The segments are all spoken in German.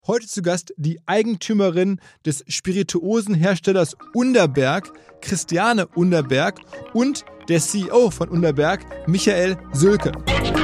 Heute zu Gast die Eigentümerin des Spirituosenherstellers Underberg, Christiane Underberg, und der CEO von Underberg, Michael Sülke.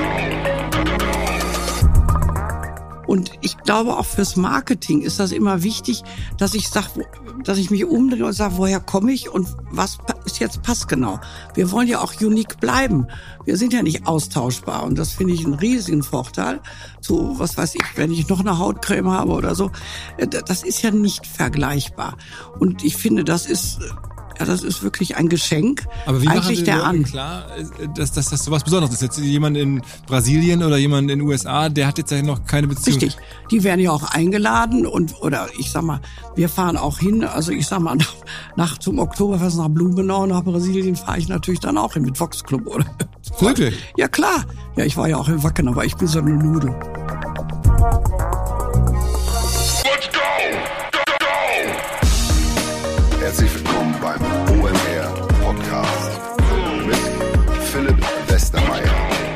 Und ich glaube, auch fürs Marketing ist das immer wichtig, dass ich mich umdrehe und sage, woher komme ich und was ist jetzt passgenau. Wir wollen ja auch unique bleiben. Wir sind ja nicht austauschbar und das finde ich einen riesigen Vorteil. So, was weiß ich, wenn ich noch eine Hautcreme habe oder so, das ist ja nicht vergleichbar. Und ich finde, das ist wirklich ein Geschenk. Aber wie eigentlich machen Sie klar, dass das so was Besonderes ist? Jetzt jemand in Brasilien oder jemand in den USA, der hat jetzt ja noch keine Beziehung. Richtig. Die werden ja auch eingeladen oder ich sag mal, wir fahren auch hin. Also ich sag mal, nach zum Oktoberfest nach Blumenau, nach Brasilien fahre ich natürlich dann auch hin mit Vox Club oder. Wirklich? Ja klar. Ja, ich war ja auch in Wacken, aber ich bin so eine Nudel. Let's go! Herzlich willkommen beim OMR Podcast mit Philipp Westermeier.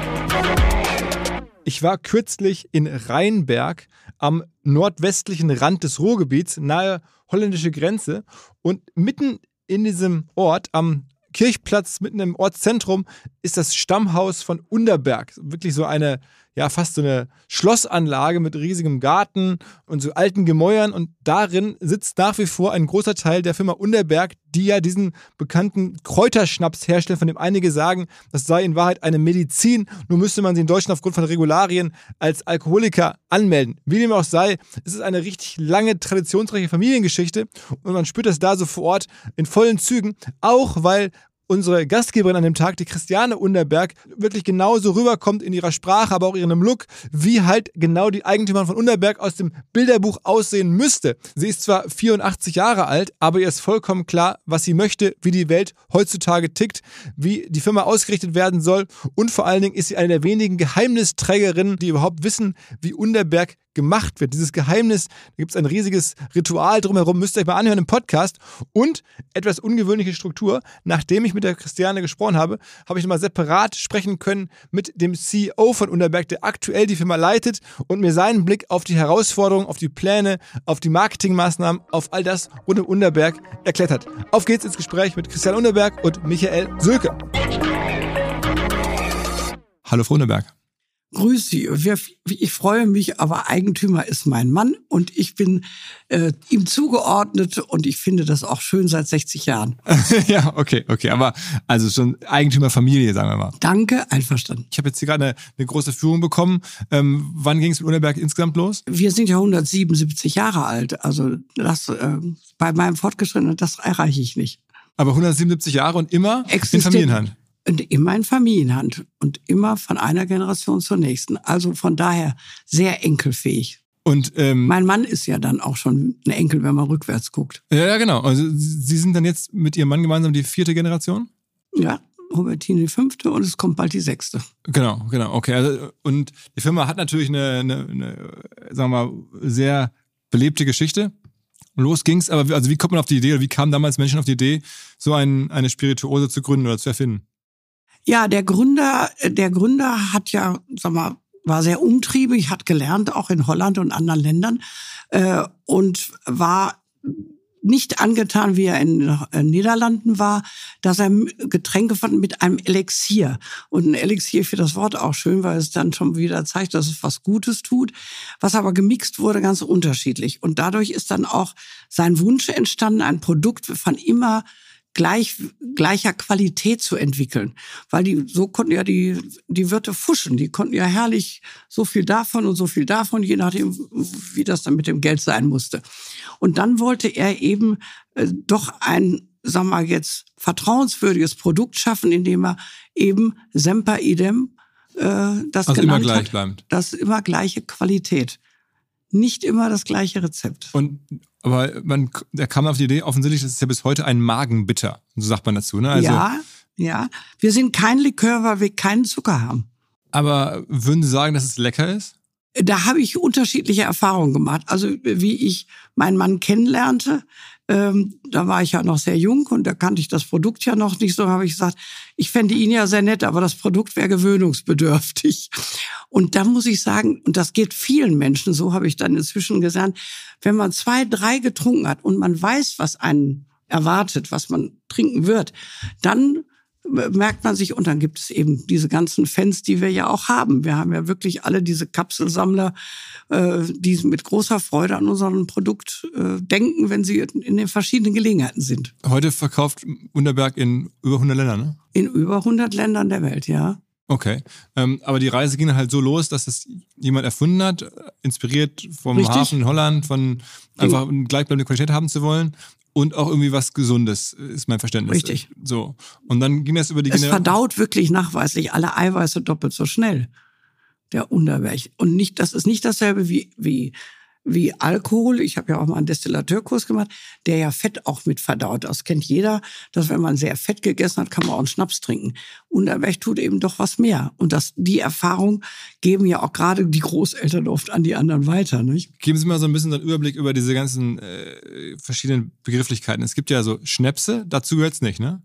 Ich war kürzlich in Rheinberg am nordwestlichen Rand des Ruhrgebiets, nahe holländische Grenze, und mitten in diesem Ort, am Kirchplatz, mitten im Ortszentrum, ist das Stammhaus von Underberg. Wirklich so eine, ja, fast so eine Schlossanlage mit riesigem Garten und so alten Gemäuern, und darin sitzt nach wie vor ein großer Teil der Firma Underberg, die ja diesen bekannten Kräuterschnaps herstellen, von dem einige sagen, das sei in Wahrheit eine Medizin, nur müsste man sie in Deutschland aufgrund von Regularien als Alkoholiker anmelden. Wie dem auch sei, es ist eine richtig lange, traditionsreiche Familiengeschichte und man spürt das da so vor Ort in vollen Zügen, auch weil unsere Gastgeberin an dem Tag, die Christiane Underberg, wirklich genauso rüberkommt in ihrer Sprache, aber auch in ihrem Look, wie halt genau die Eigentümerin von Underberg aus dem Bilderbuch aussehen müsste. Sie ist zwar 84 Jahre alt, aber ihr ist vollkommen klar, was sie möchte, wie die Welt heutzutage tickt, wie die Firma ausgerichtet werden soll, und vor allen Dingen ist sie eine der wenigen Geheimnisträgerinnen, die überhaupt wissen, wie Underberg gemacht wird. Dieses Geheimnis, da gibt es ein riesiges Ritual drumherum, müsst ihr euch mal anhören im Podcast, und etwas ungewöhnliche Struktur. Nachdem ich mit der Christiane gesprochen habe, habe ich nochmal separat sprechen können mit dem CEO von Underberg, der aktuell die Firma leitet und mir seinen Blick auf die Herausforderungen, auf die Pläne, auf die Marketingmaßnahmen, auf all das rund um Underberg erklärt hat. Auf geht's ins Gespräch mit Christiane Underberg und Michael Sülke. Hallo Frau Underberg. Grüß Sie. Ich freue mich, aber Eigentümer ist mein Mann und ich bin ihm zugeordnet und ich finde das auch schön seit 60 Jahren. Ja, okay. Aber also schon Eigentümerfamilie, sagen wir mal. Danke, einverstanden. Ich habe jetzt hier gerade eine große Führung bekommen. Wann ging es mit Underberg insgesamt los? Wir sind ja 177 Jahre alt. Also das bei meinem Fortgeschrittenen, das erreiche ich nicht. Aber 177 Jahre und immer in Familienhand? Und immer in Familienhand und immer von einer Generation zur nächsten. Also von daher sehr enkelfähig. Und mein Mann ist ja dann auch schon ein Enkel, wenn man rückwärts guckt. Ja, genau. Also Sie sind dann jetzt mit Ihrem Mann gemeinsam die 4. Generation? Ja, Hubertine die 5. und es kommt bald die 6. Genau. Okay. Also, und die Firma hat natürlich eine sagen wir mal, sehr belebte Geschichte. Los ging's, aber also wie kommt man auf die Idee, oder wie kamen damals Menschen auf die Idee, so eine Spirituose zu gründen oder zu erfinden? Ja, der Gründer hat ja, war sehr umtriebig, hat gelernt, auch in Holland und anderen Ländern, und war nicht angetan, wie er in den Niederlanden war, dass er Getränke fand mit einem Elixier. Und ein Elixier, für das Wort auch schön, weil es dann schon wieder zeigt, dass es was Gutes tut. Was aber gemixt wurde, ganz unterschiedlich. Und dadurch ist dann auch sein Wunsch entstanden, ein Produkt von immer gleicher Qualität zu entwickeln. Weil so konnten ja die Wirte fuschen. Die konnten ja herrlich so viel davon und so viel davon, je nachdem, wie das dann mit dem Geld sein musste. Und dann wollte er eben doch ein, jetzt vertrauenswürdiges Produkt schaffen, indem er eben semper idem das also genannt immer hat. Bleibend. Das ist immer gleiche Qualität. Nicht immer das gleiche Rezept. Aber der kam auf die Idee, offensichtlich, das ist ja bis heute ein Magenbitter. So sagt man dazu, ne? Also, ja. Wir sind kein Likör, weil wir keinen Zucker haben. Aber würden Sie sagen, dass es lecker ist? Da habe ich unterschiedliche Erfahrungen gemacht. Also wie ich meinen Mann kennenlernte, da war ich ja noch sehr jung und da kannte ich das Produkt ja noch nicht so, habe ich gesagt, ich fände ihn ja sehr nett, aber das Produkt wäre gewöhnungsbedürftig. Und da muss ich sagen, und das geht vielen Menschen, so habe ich dann inzwischen gesagt, wenn man 2, 3 getrunken hat und man weiß, was einen erwartet, was man trinken wird, dann merkt man sich, und dann gibt es eben diese ganzen Fans, die wir ja auch haben. Wir haben ja wirklich alle diese Kapselsammler, die mit großer Freude an unserem Produkt denken, wenn sie in den verschiedenen Gelegenheiten sind. Heute verkauft Underberg in über 100 Ländern, ne? In über 100 Ländern der Welt, ja. Okay, aber die Reise ging dann halt so los, dass es jemand erfunden hat, inspiriert vom Richtig. Hafen in Holland, von einfach eine gleichbleibende Qualität haben zu wollen. Und auch irgendwie was Gesundes, ist mein Verständnis. Richtig. So. Und dann ging das über die Es verdaut wirklich nachweislich alle Eiweiße doppelt so schnell, der Underberg. Und nicht, das ist nicht dasselbe wie Alkohol. Ich habe ja auch mal einen Destillateurkurs gemacht, der ja Fett auch mit verdaut. Das kennt jeder, dass wenn man sehr Fett gegessen hat, kann man auch einen Schnaps trinken. Underberg tut eben doch was mehr. Und die Erfahrung geben ja auch gerade die Großeltern oft an die anderen weiter, nicht? Geben Sie mal so ein bisschen einen Überblick über diese ganzen verschiedenen Begrifflichkeiten. Es gibt ja so Schnäpse, dazu gehört's nicht, ne?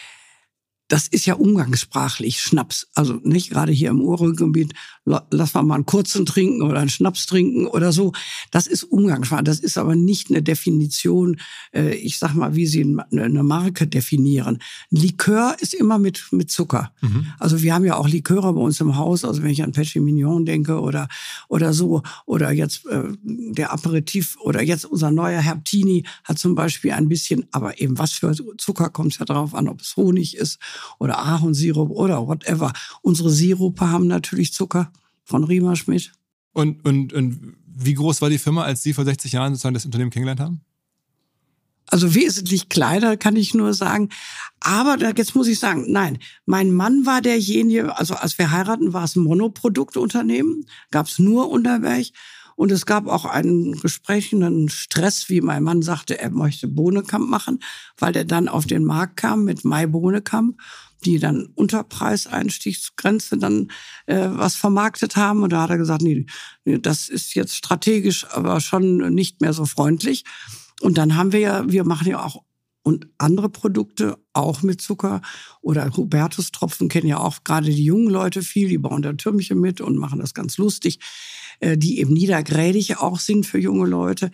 Das ist ja umgangssprachlich Schnaps. Also nicht gerade hier im Ruhrgebiet, lass mal einen kurzen trinken oder einen Schnaps trinken oder so. Das ist umgangssprachlich. Das ist aber nicht eine Definition, ich sag mal, wie Sie eine Marke definieren. Ein Likör ist immer mit Zucker. Mhm. Also wir haben ja auch Liköre bei uns im Haus. Also wenn ich an Péché Mignon denke oder so. Oder jetzt der Aperitif oder jetzt unser neuer Herbtini hat zum Beispiel ein bisschen, aber eben was für Zucker kommt es ja drauf an, ob es Honig ist oder Ahornsirup oder whatever. Unsere Sirupe haben natürlich Zucker von Riemerschmidt. Und wie groß war die Firma, als Sie vor 60 Jahren sozusagen das Unternehmen kennengelernt haben? Also wesentlich kleiner, kann ich nur sagen. Aber jetzt muss ich sagen, nein, mein Mann war derjenige, also als wir heiraten, war es ein Monoproduktunternehmen, gab es nur Underberg. Und es gab auch einen entsprechenden Stress, wie mein Mann sagte, er möchte Bohnekamp machen, weil der dann auf den Markt kam mit Mai Bohnekamp, die dann Unterpreiseinstiegsgrenze dann was vermarktet haben. Und da hat er gesagt, nee, das ist jetzt strategisch, aber schon nicht mehr so freundlich. Und dann haben wir machen ja auch und andere Produkte auch mit Zucker oder Hubertus-Tropfen kennen ja auch gerade die jungen Leute viel, die bauen da Türmchen mit und machen das ganz lustig, die eben niedergrädig auch sind für junge Leute.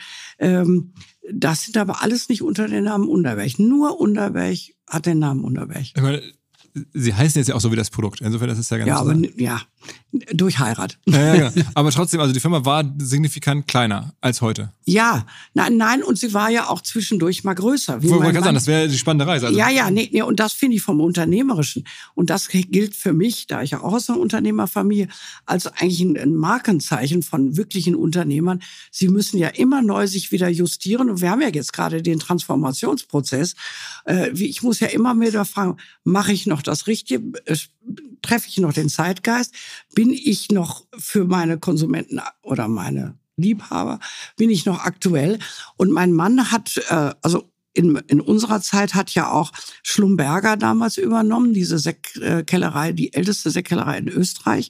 Das sind aber alles nicht unter dem Namen Underberg. Nur Underberg hat den Namen Underberg. Ich meine, Sie heißen jetzt ja auch so wie das Produkt. Insofern, das ist ja ganz ja, aber ja, durch Heirat. Ja. Aber trotzdem, also die Firma war signifikant kleiner als heute. Ja, nein, und sie war ja auch zwischendurch mal größer. Ich wollte sagen, das wäre die spannende Reise. Also. Ja, nee, und das finde ich vom Unternehmerischen. Und das gilt für mich, da ich ja auch aus einer Unternehmerfamilie, als eigentlich ein Markenzeichen von wirklichen Unternehmern. Sie müssen ja immer neu sich wieder justieren. Und wir haben ja jetzt gerade den Transformationsprozess. Ich muss ja immer wieder fragen, mache ich noch das Richtige? Treffe ich noch den Zeitgeist? Bin ich noch für meine Konsumenten oder meine Liebhaber, bin ich noch aktuell? Und mein Mann hat, also in unserer Zeit hat ja auch Schlumberger damals übernommen, diese Sektkellerei, die älteste Sektkellerei in Österreich.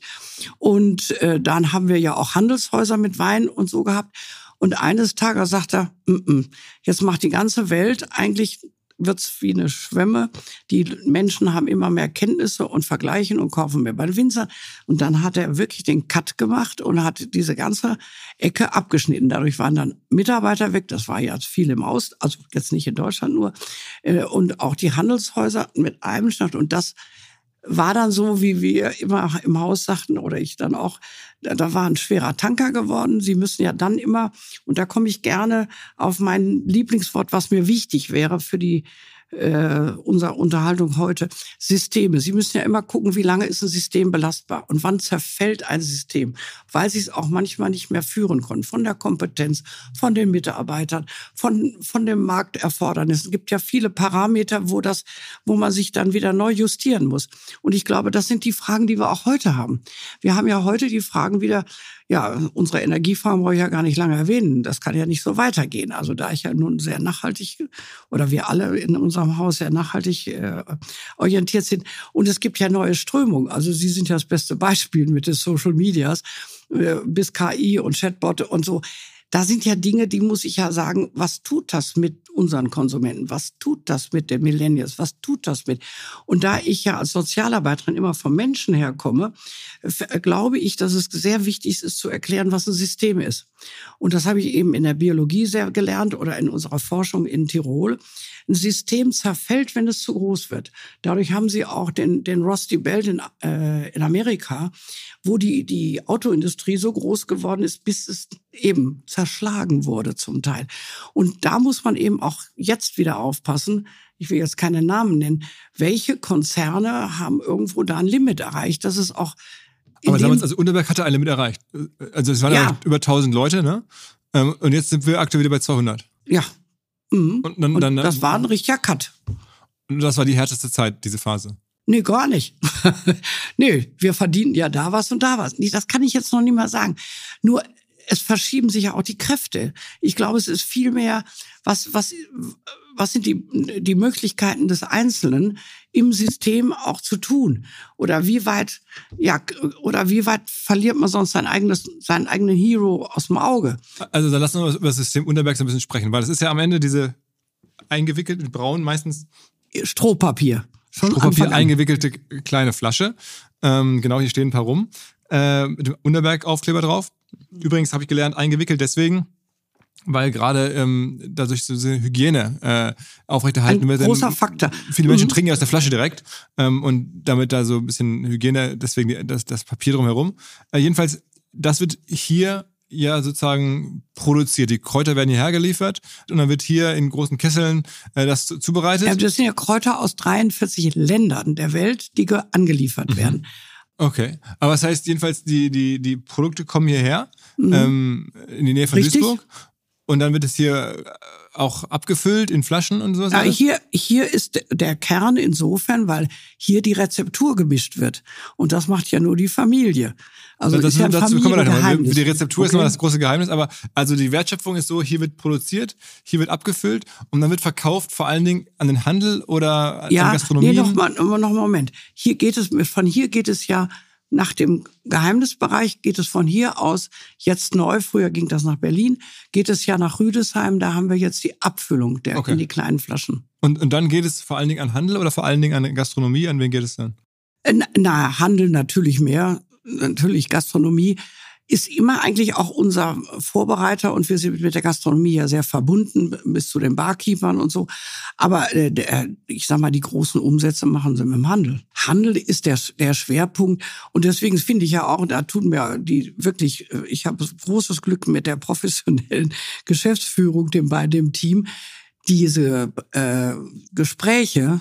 Und dann haben wir ja auch Handelshäuser mit Wein und so gehabt. Und eines Tages sagt er, jetzt macht die ganze Welt eigentlich, wird's wie eine Schwemme. Die Menschen haben immer mehr Kenntnisse und vergleichen und kaufen mehr bei den Winzern. Und dann hat er wirklich den Cut gemacht und hat diese ganze Ecke abgeschnitten. Dadurch waren dann Mitarbeiter weg. Das war ja viel im Aus, also jetzt nicht in Deutschland nur. Und auch die Handelshäuser mit einem Schnacht. Und das war dann so, wie wir immer im Haus sagten, oder ich dann auch, da war ein schwerer Tanker geworden. Sie müssen ja dann immer, und da komme ich gerne auf mein Lieblingswort, was mir wichtig wäre für die unserer Unterhaltung heute, Systeme. Sie müssen ja immer gucken, wie lange ist ein System belastbar und wann zerfällt ein System, weil sie es auch manchmal nicht mehr führen konnten, von der Kompetenz, von den Mitarbeitern, von dem Markterfordernis. Es gibt ja viele Parameter, wo man sich dann wieder neu justieren muss. Und ich glaube, das sind die Fragen, die wir auch heute haben. Wir haben ja heute die Fragen wieder, ja, unsere Energiefarm brauche ich ja gar nicht lange erwähnen. Das kann ja nicht so weitergehen. Also da ich ja nun sehr nachhaltig oder wir alle in unserem Haus sehr nachhaltig orientiert sind. Und es gibt ja neue Strömungen. Also Sie sind ja das beste Beispiel mit den Social Medias. bis KI und Chatbot und so. Da sind ja Dinge, die muss ich ja sagen, was tut das mit unseren Konsumenten? Was tut das mit den Millennials? Was tut das mit? Und da ich ja als Sozialarbeiterin immer vom Menschen herkomme, glaube ich, dass es sehr wichtig ist zu erklären, was ein System ist. Und das habe ich eben in der Biologie sehr gelernt oder in unserer Forschung in Tirol. Ein System zerfällt, wenn es zu groß wird. Dadurch haben sie auch den Rusty Belt in Amerika, wo die Autoindustrie so groß geworden ist, bis es eben zerschlagen wurde zum Teil. Und da muss man eben auch jetzt wieder aufpassen, ich will jetzt keine Namen nennen, welche Konzerne haben irgendwo da ein Limit erreicht, dass es auch aber damals, also Unterberg hatte ein Limit erreicht. Also es waren ja über 1000 Leute, ne? Und jetzt sind wir aktuell wieder bei 200. Ja. Mhm. Und dann, das war ein richtiger Cut. Und das war die härteste Zeit, diese Phase. Nee, gar nicht. Nee, wir verdienen ja da was und da was. Das kann ich jetzt noch nicht mal sagen. Nur es verschieben sich ja auch die Kräfte. Ich glaube, es ist viel mehr, was sind die Möglichkeiten des Einzelnen im System auch zu tun? Oder wie weit verliert man sonst seinen eigenen Hero aus dem Auge? Also dann lassen wir über das System Unterberg so ein bisschen sprechen, weil das ist ja am Ende diese eingewickelt mit braun meistens Strohpapier. Strohpapier eingewickelte kleine Flasche. Genau, hier stehen ein paar rum. Mit dem Unterberg-Aufkleber drauf. Übrigens habe ich gelernt, eingewickelt deswegen, weil gerade dadurch so diese Hygiene aufrechterhalten wird. Ein großer Faktor. Viele Menschen trinken ja aus der Flasche direkt und damit da so ein bisschen Hygiene, deswegen das Papier drumherum. Jedenfalls, das wird hier ja sozusagen produziert. Die Kräuter werden hierher geliefert und dann wird hier in großen Kesseln das zubereitet. Ja, das sind ja Kräuter aus 43 Ländern der Welt, die angeliefert werden. Okay, aber das heißt jedenfalls, die Produkte kommen hierher, in die Nähe von Duisburg und dann wird es hier auch abgefüllt in Flaschen und sowas? Ja, hier ist der Kern insofern, weil hier die Rezeptur gemischt wird und das macht ja nur die Familie. Also dazu kommen wir gleich noch. Die Rezeptur ist immer das große Geheimnis, aber also die Wertschöpfung ist so, hier wird produziert, hier wird abgefüllt und dann wird verkauft vor allen Dingen an den Handel oder an Gastronomie. Nee, noch einen Moment. Von hier geht es ja nach dem Geheimnisbereich, geht es von hier aus jetzt neu, früher ging das nach Berlin, geht es ja nach Rüdesheim, da haben wir jetzt die Abfüllung in die kleinen Flaschen. Und dann geht es vor allen Dingen an Handel oder vor allen Dingen an Gastronomie, an wen geht es dann? Handel natürlich mehr. Natürlich, Gastronomie ist immer eigentlich auch unser Vorbereiter und wir sind mit der Gastronomie ja sehr verbunden bis zu den Barkeepern und so. Aber ich sag mal, die großen Umsätze machen sie mit dem Handel. Handel ist der Schwerpunkt und deswegen finde ich ja auch, da tun mir ich habe großes Glück mit der professionellen Geschäftsführung bei dem Team. Diese Gespräche,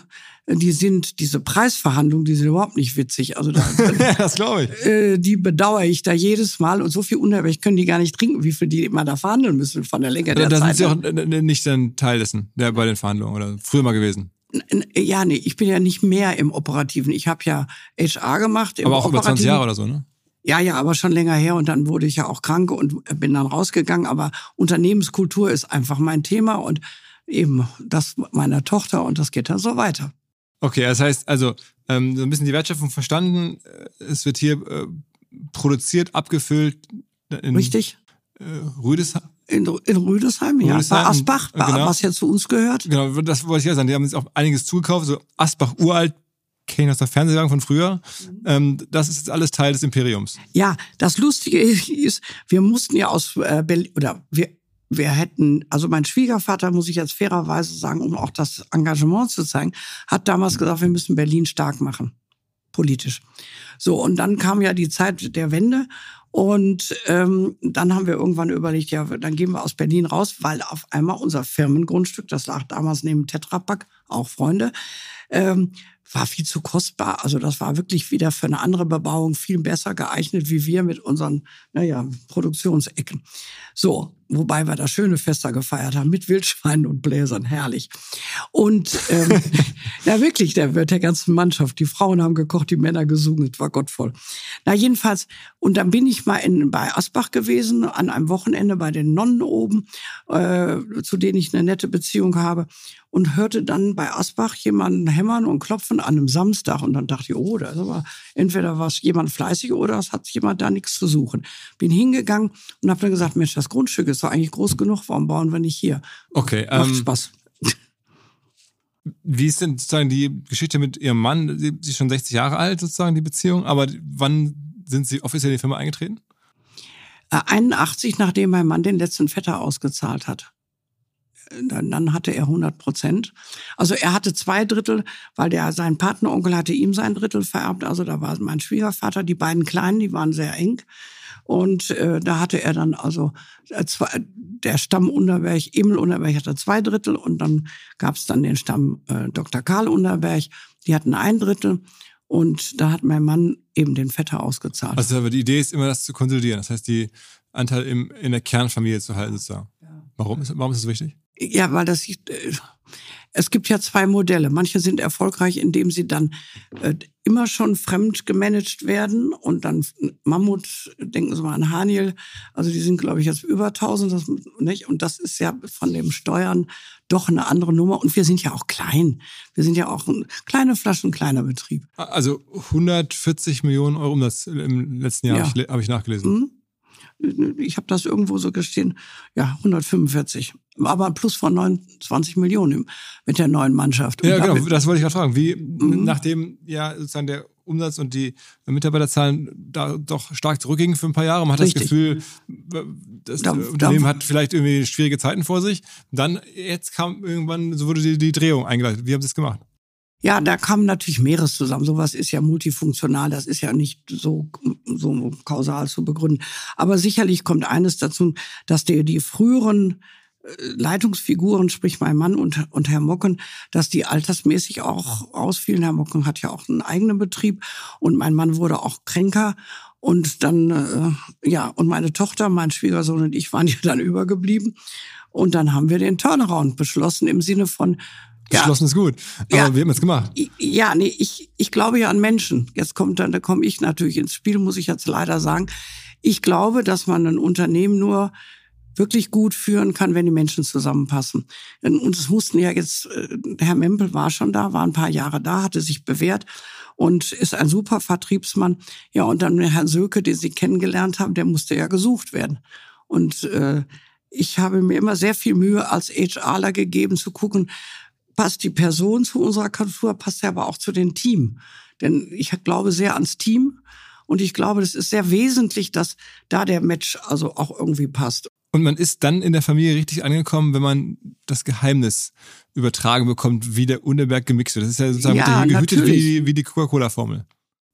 diese Preisverhandlungen, die sind überhaupt nicht witzig. Also das glaube ich. Die bedauere ich da jedes Mal und so viel Unterberg können die gar nicht trinken, wie viel die immer da verhandeln müssen von der Länge der Zeit. Da sind Sie auch nicht ein Teil dessen, bei den Verhandlungen oder früher mal gewesen? Ja, nee, ich bin ja nicht mehr im Operativen. Ich habe ja HR gemacht. Aber auch über 20 Jahre oder so, ne? Ja, aber schon länger her und dann wurde ich ja auch krank und bin dann rausgegangen. Aber Unternehmenskultur ist einfach mein Thema und eben das meiner Tochter und das geht dann so weiter. Okay, das heißt also, so ein bisschen die Wertschöpfung verstanden. Es wird hier produziert, abgefüllt. Richtig. Rüdesheim? In Rüdesheim, ja. Bei Asbach, genau. Was ja zu uns gehört. Genau, das wollte ich ja sagen. Die haben jetzt auch einiges zugekauft. So Asbach uralt, kenne ich aus der Fernsehwerbung von früher. Das ist jetzt alles Teil des Imperiums. Ja, das Lustige ist, wir mussten ja aus Berlin, oder wir hätten, also mein Schwiegervater, muss ich jetzt fairerweise sagen, um auch das Engagement zu zeigen, hat damals gesagt, wir müssen Berlin stark machen, politisch. So, und dann kam ja die Zeit der Wende und dann haben wir irgendwann überlegt, ja, dann gehen wir aus Berlin raus, weil auf einmal unser Firmengrundstück, das lag damals neben Tetra Pak, auch Freunde, war viel zu kostbar. Also das war wirklich wieder für eine andere Bebauung viel besser geeignet, wie wir mit unseren, Produktionsecken. So, wobei wir da schöne Fester gefeiert haben, mit Wildschweinen und Bläsern, herrlich. Und wirklich, mit der ganzen Mannschaft. Die Frauen haben gekocht, die Männer gesungen, es war gottvoll. Jedenfalls, und dann bin ich ich mal bei Asbach gewesen, an einem Wochenende bei den Nonnen oben, zu denen ich eine nette Beziehung habe, und hörte dann bei Asbach jemanden hämmern und klopfen an einem Samstag. Und dann dachte ich, oh, da ist aber entweder was jemand fleißig oder es hat jemand da nichts zu suchen. Bin hingegangen und habe dann gesagt, Mensch, das Grundstück ist doch eigentlich groß genug, warum bauen wir nicht hier? Okay. Macht Spaß. Wie ist denn sozusagen die Geschichte mit Ihrem Mann? Sie ist schon 60 Jahre alt, sozusagen, die Beziehung. Aber wann sind Sie offiziell in die Firma eingetreten? 81, nachdem mein Mann den letzten Vetter ausgezahlt hat. Dann hatte er 100%. Also er hatte 2/3, weil sein Patenonkel hatte ihm sein Drittel vererbt. Also da war mein Schwiegervater, die beiden Kleinen, die waren sehr eng. Und da hatte er dann also der Stamm Unterberg, Emil Unterberg hatte 2/3 und dann gab es dann den Stamm Dr. Karl Unterberg, die hatten 1/3 und da hat mein Mann eben den Vetter ausgezahlt. Also aber die Idee ist immer, das zu konsolidieren, das heißt die Anteile in der Kernfamilie zu halten sozusagen. Ja. Warum ist das so wichtig? Ja, weil es gibt ja 2 Modelle. Manche sind erfolgreich, indem sie dann immer schon fremd gemanagt werden und dann Mammut, denken Sie mal an Haniel, also die sind, glaube ich, jetzt über 1000, nicht? Und das ist ja von dem Steuern doch eine andere Nummer. Und wir sind ja auch klein. Wir sind ja auch ein kleine Flaschen, kleiner Betrieb. Also 140 Millionen Euro Umsatz im letzten Jahr, ja. Habe ich nachgelesen. Mhm. Ich habe das irgendwo so gestehen, ja, 145. Aber ein Plus von 29 Millionen mit der neuen Mannschaft. Und ja, genau, das wollte ich gerade fragen. Wie, nachdem ja sozusagen der Umsatz und die Mitarbeiterzahlen da doch stark zurückgingen für ein paar Jahre, man hat das Gefühl, das Unternehmen hat vielleicht irgendwie schwierige Zeiten vor sich. Dann, jetzt kam irgendwann, so wurde die Drehung eingeleitet. Wie haben Sie es gemacht? Ja, da kam natürlich mehreres zusammen. Sowas ist ja multifunktional, das ist ja nicht so kausal zu begründen. Aber sicherlich kommt eines dazu, dass die früheren Leitungsfiguren, sprich mein Mann und Herr Mocken, dass die altersmäßig auch ausfielen. Herr Mocken hat ja auch einen eigenen Betrieb und mein Mann wurde auch kränker. Und dann, und meine Tochter, mein Schwiegersohn und ich waren ja dann übergeblieben. Und dann haben wir den Turnaround beschlossen im Sinne von, beschlossen ist gut. Aber ja, wir haben es gemacht. Ja, nee, ich glaube ja an Menschen. Da komme ich natürlich ins Spiel, muss ich jetzt leider sagen. Ich glaube, dass man ein Unternehmen nur wirklich gut führen kann, wenn die Menschen zusammenpassen. Und es mussten ja jetzt, Herr Mempel war schon da, war ein paar Jahre da, hatte sich bewährt und ist ein super Vertriebsmann. Ja, und dann Herrn Söke, den Sie kennengelernt haben, der musste ja gesucht werden. Und ich habe mir immer sehr viel Mühe als HRler gegeben, zu gucken, passt die Person zu unserer Kultur, passt ja aber auch zu dem Team. Denn ich glaube sehr ans Team und ich glaube, das ist sehr wesentlich, dass da der Match also auch irgendwie passt. Und man ist dann in der Familie richtig angekommen, wenn man das Geheimnis übertragen bekommt, wie der Unterberg gemixt wird. Das ist ja sozusagen gehütet wie die Coca-Cola-Formel.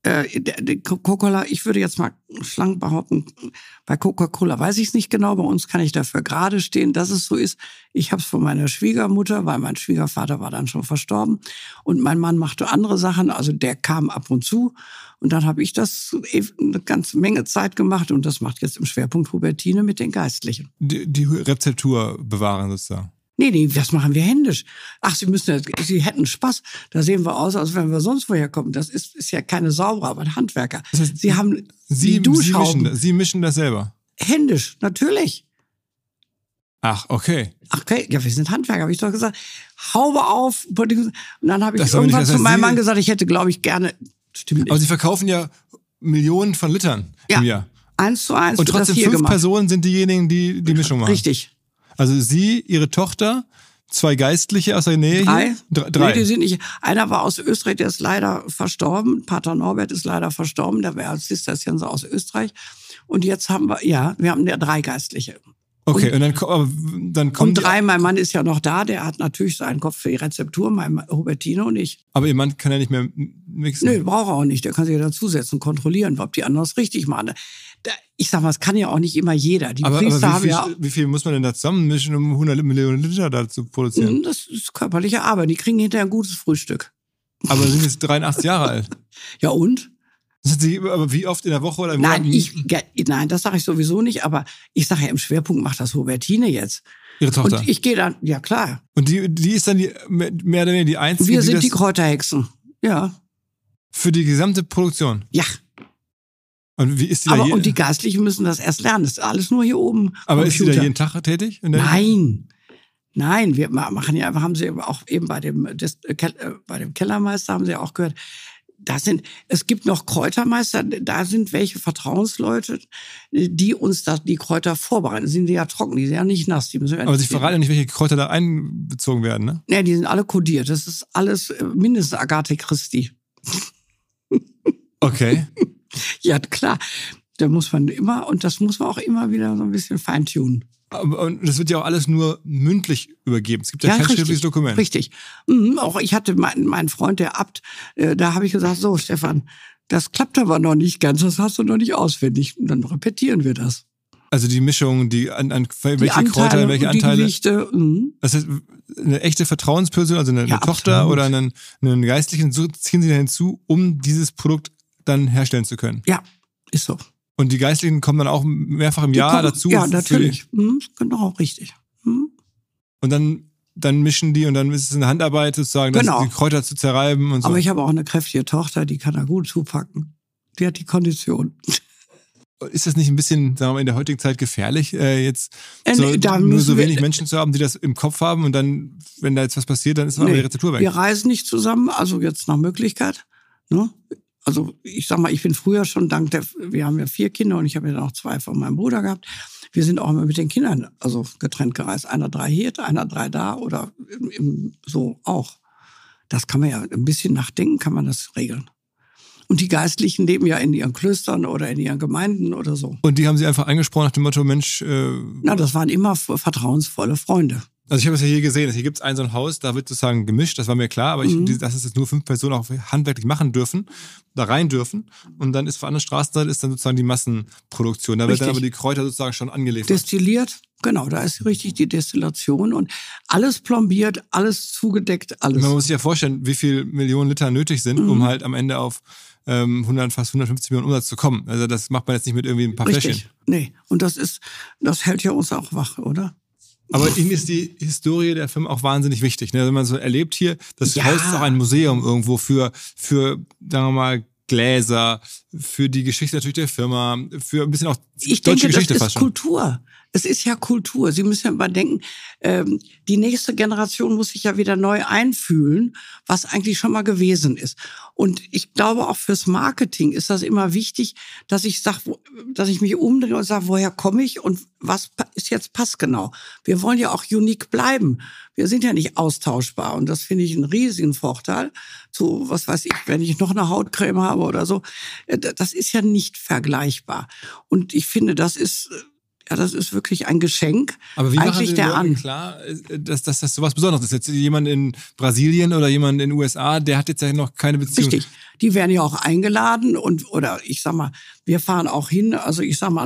Coca-Cola, ich würde jetzt mal schlank behaupten, bei Coca-Cola weiß ich es nicht genau, bei uns kann ich dafür gerade stehen, dass es so ist. Ich habe es von meiner Schwiegermutter, weil mein Schwiegervater war dann schon verstorben und mein Mann machte andere Sachen, also der kam ab und zu und dann habe ich das eine ganze Menge Zeit gemacht und das macht jetzt im Schwerpunkt Hubertine mit den Geistlichen. Die Rezeptur bewahren sozusagen. Nee, das machen wir händisch. Ach, Sie hätten Spaß. Da sehen wir aus, als wenn wir sonst woher kommen. Das ist ja keine Sauberer, aber Handwerker. Das heißt, Sie haben die Duschhauben. Sie mischen das selber? Händisch, natürlich. Ach, okay. Ja, wir sind Handwerker, habe ich doch gesagt. Haube auf. Und dann habe ich irgendwann zu meinem Mann gesagt, ich hätte, glaube ich, gerne... Stimmt nicht. Aber Sie verkaufen ja Millionen von Litern im Jahr. 1:1. Und trotzdem 5 Personen sind diejenigen, die die Mischung machen. Richtig. Also Sie, Ihre Tochter, 2 Geistliche aus der Nähe? 3. Hier? 3. Nee, die sind nicht. Einer war aus Österreich, der ist leider verstorben. Pater Norbert ist leider verstorben. Der war als Zisterzienser aus Österreich. Und jetzt haben wir 3 Geistliche. Okay, und dann kommen 3, mein Mann ist ja noch da, der hat natürlich seinen Kopf für die Rezeptur, mein Hubertine und ich. Aber Ihr Mann kann ja nicht mehr mixen? Nö, braucht er auch nicht, der kann sich ja dazusetzen, kontrollieren, ob die anderen es richtig machen. Ich sag mal, es kann ja auch nicht immer jeder. Die Priester haben ja... Wie viel muss man denn da zusammenmischen, um 100 Millionen Liter da zu produzieren? Das ist körperliche Arbeit, die kriegen hinterher ein gutes Frühstück. Aber Sie sind jetzt 83 Jahre alt. Ja und? Sind Sie aber wie oft in der Woche oder im Monat? Nein, das sage ich sowieso nicht, aber ich sage ja, im Schwerpunkt macht das Hubertine jetzt. Ihre Tochter? Und ich gehe dann, ja klar. Und die ist dann mehr oder weniger die Einzige, wir sind die Kräuterhexen, ja. Für die gesamte Produktion? Ja. Und wie ist die da Und die Geistlichen müssen das erst lernen. Das ist alles nur hier oben. Aber Computer. ist sie da jeden Tag tätig? Nein, wir machen ja, haben Sie auch eben bei dem Kellermeister haben Sie ja auch gehört, es gibt noch Kräutermeister, da sind welche Vertrauensleute, die uns die Kräuter vorbereiten. Sind die ja trocken, die sind ja nicht nass. Aber Sie verraten ja nicht, welche Kräuter da einbezogen werden, ne? Nee, die sind alle kodiert. Das ist alles mindestens Agathe Christi. Okay. Ja, klar. Da muss man und das muss man auch immer wieder so ein bisschen feintunen. Und das wird ja auch alles nur mündlich übergeben. Es gibt ja kein schriftliches Dokument. Richtig. Auch ich hatte meinen Freund, der Abt, da habe ich gesagt, so Stefan, das klappt aber noch nicht ganz, das hast du noch nicht auswendig. Und dann repetieren wir das. Also die Mischung, welche Kräuter, welche Anteile. Die Gewichte. Das heißt, eine echte Vertrauensperson, also eine Tochter absolut. oder einen Geistlichen, so ziehen Sie da hinzu, um dieses Produkt dann herstellen zu können. Ja, ist so. Und die Geistlichen kommen dann auch mehrfach im Jahr dazu? Ja, natürlich. Genau, richtig. Und dann mischen die und dann ist es eine Handarbeit sozusagen, die Kräuter zu zerreiben und so. Aber ich habe auch eine kräftige Tochter, die kann da gut zupacken. Die hat die Kondition. Ist das nicht ein bisschen, sagen wir mal, in der heutigen Zeit gefährlich, jetzt nur so wenig Menschen zu haben, die das im Kopf haben und dann, wenn da jetzt was passiert, dann ist aber die Rezeptur weg? Wir reisen nicht zusammen, also jetzt nach Möglichkeit. Ne? Also ich sag mal, ich bin früher schon wir haben ja 4 Kinder und ich habe ja noch 2 von meinem Bruder gehabt. Wir sind auch immer mit den Kindern also getrennt gereist. Einer 3 hier, einer 3 da oder so auch. Das kann man ja ein bisschen nachdenken, kann man das regeln. Und die Geistlichen leben ja in ihren Klöstern oder in ihren Gemeinden oder so. Und die haben Sie einfach angesprochen nach dem Motto, Mensch... das waren immer vertrauensvolle Freunde. Also ich habe es ja hier gesehen, hier gibt es so ein Haus, da wird sozusagen gemischt, das war mir klar, aber dass es jetzt nur 5 Personen auch handwerklich machen dürfen, da rein dürfen und dann ist für andere Straßenseite ist dann sozusagen die Massenproduktion. Da wird dann aber die Kräuter sozusagen schon angeliefert. Destilliert, genau, da ist richtig die Destillation und alles plombiert, alles zugedeckt, alles. Man muss sich ja vorstellen, wie viel Millionen Liter nötig sind, um halt am Ende auf fast 150 Millionen Umsatz zu kommen. Also das macht man jetzt nicht mit irgendwie ein paar Fläschchen. Nee, und das hält ja uns auch wach, oder? Aber Ihnen ist die Historie der Firma auch wahnsinnig wichtig. Ne? Wenn man so erlebt hier, das Haus ist auch ein Museum irgendwo für, sagen wir mal, Gläser, für die Geschichte natürlich der Firma, für ein bisschen auch deutsche Geschichte fast schon. Kultur. Es ist ja Kultur. Sie müssen ja mal denken, die nächste Generation muss sich ja wieder neu einfühlen, was eigentlich schon mal gewesen ist. Und ich glaube, auch fürs Marketing ist das immer wichtig, dass ich mich umdrehe und sage, woher komme ich und was ist jetzt passgenau? Wir wollen ja auch unique bleiben. Wir sind ja nicht austauschbar. Und das finde ich einen riesigen Vorteil. So, was weiß ich, wenn ich noch eine Hautcreme habe oder so. Das ist ja nicht vergleichbar. Und ich finde, das ist wirklich ein Geschenk. Aber wie machen Sie den klar, dass das sowas Besonderes ist? Jetzt jemand in Brasilien oder jemand in den USA, der hat jetzt ja noch keine Beziehung. Richtig. Die werden ja auch eingeladen oder ich sag mal, wir fahren auch hin. Also ich sag mal,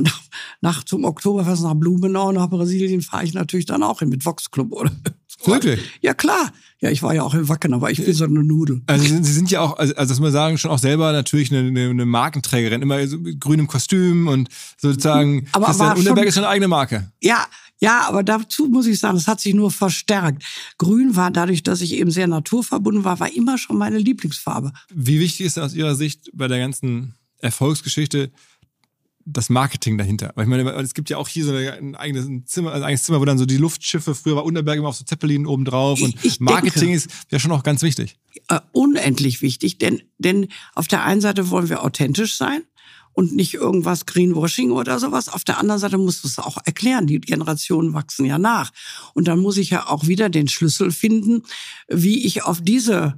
zum Oktoberfest nach Blumenau, nach Brasilien fahre ich natürlich dann auch hin mit Vox Club oder. Wirklich? Ja, klar. Ja, ich war ja auch in Wacken, aber ich bin so eine Nudel. Also Sie sind ja auch, also das muss man sagen, schon auch selber natürlich eine Markenträgerin, immer so mit grünem Kostüm und sozusagen, aber Christian Underberg ist schon eine eigene Marke. Ja, aber dazu muss ich sagen, das hat sich nur verstärkt. Grün war dadurch, dass ich eben sehr naturverbunden war immer schon meine Lieblingsfarbe. Wie wichtig ist aus Ihrer Sicht bei der ganzen Erfolgsgeschichte das Marketing dahinter? Weil ich meine, es gibt ja auch hier so ein eigenes Zimmer, wo dann so die Luftschiffe, früher war Underberg immer auf so Zeppelin oben drauf und Marketing ist ja schon auch ganz wichtig. Unendlich wichtig, denn auf der einen Seite wollen wir authentisch sein und nicht irgendwas Greenwashing oder sowas. Auf der anderen Seite musst du es auch erklären. Die Generationen wachsen ja nach. Und dann muss ich ja auch wieder den Schlüssel finden, wie ich auf diese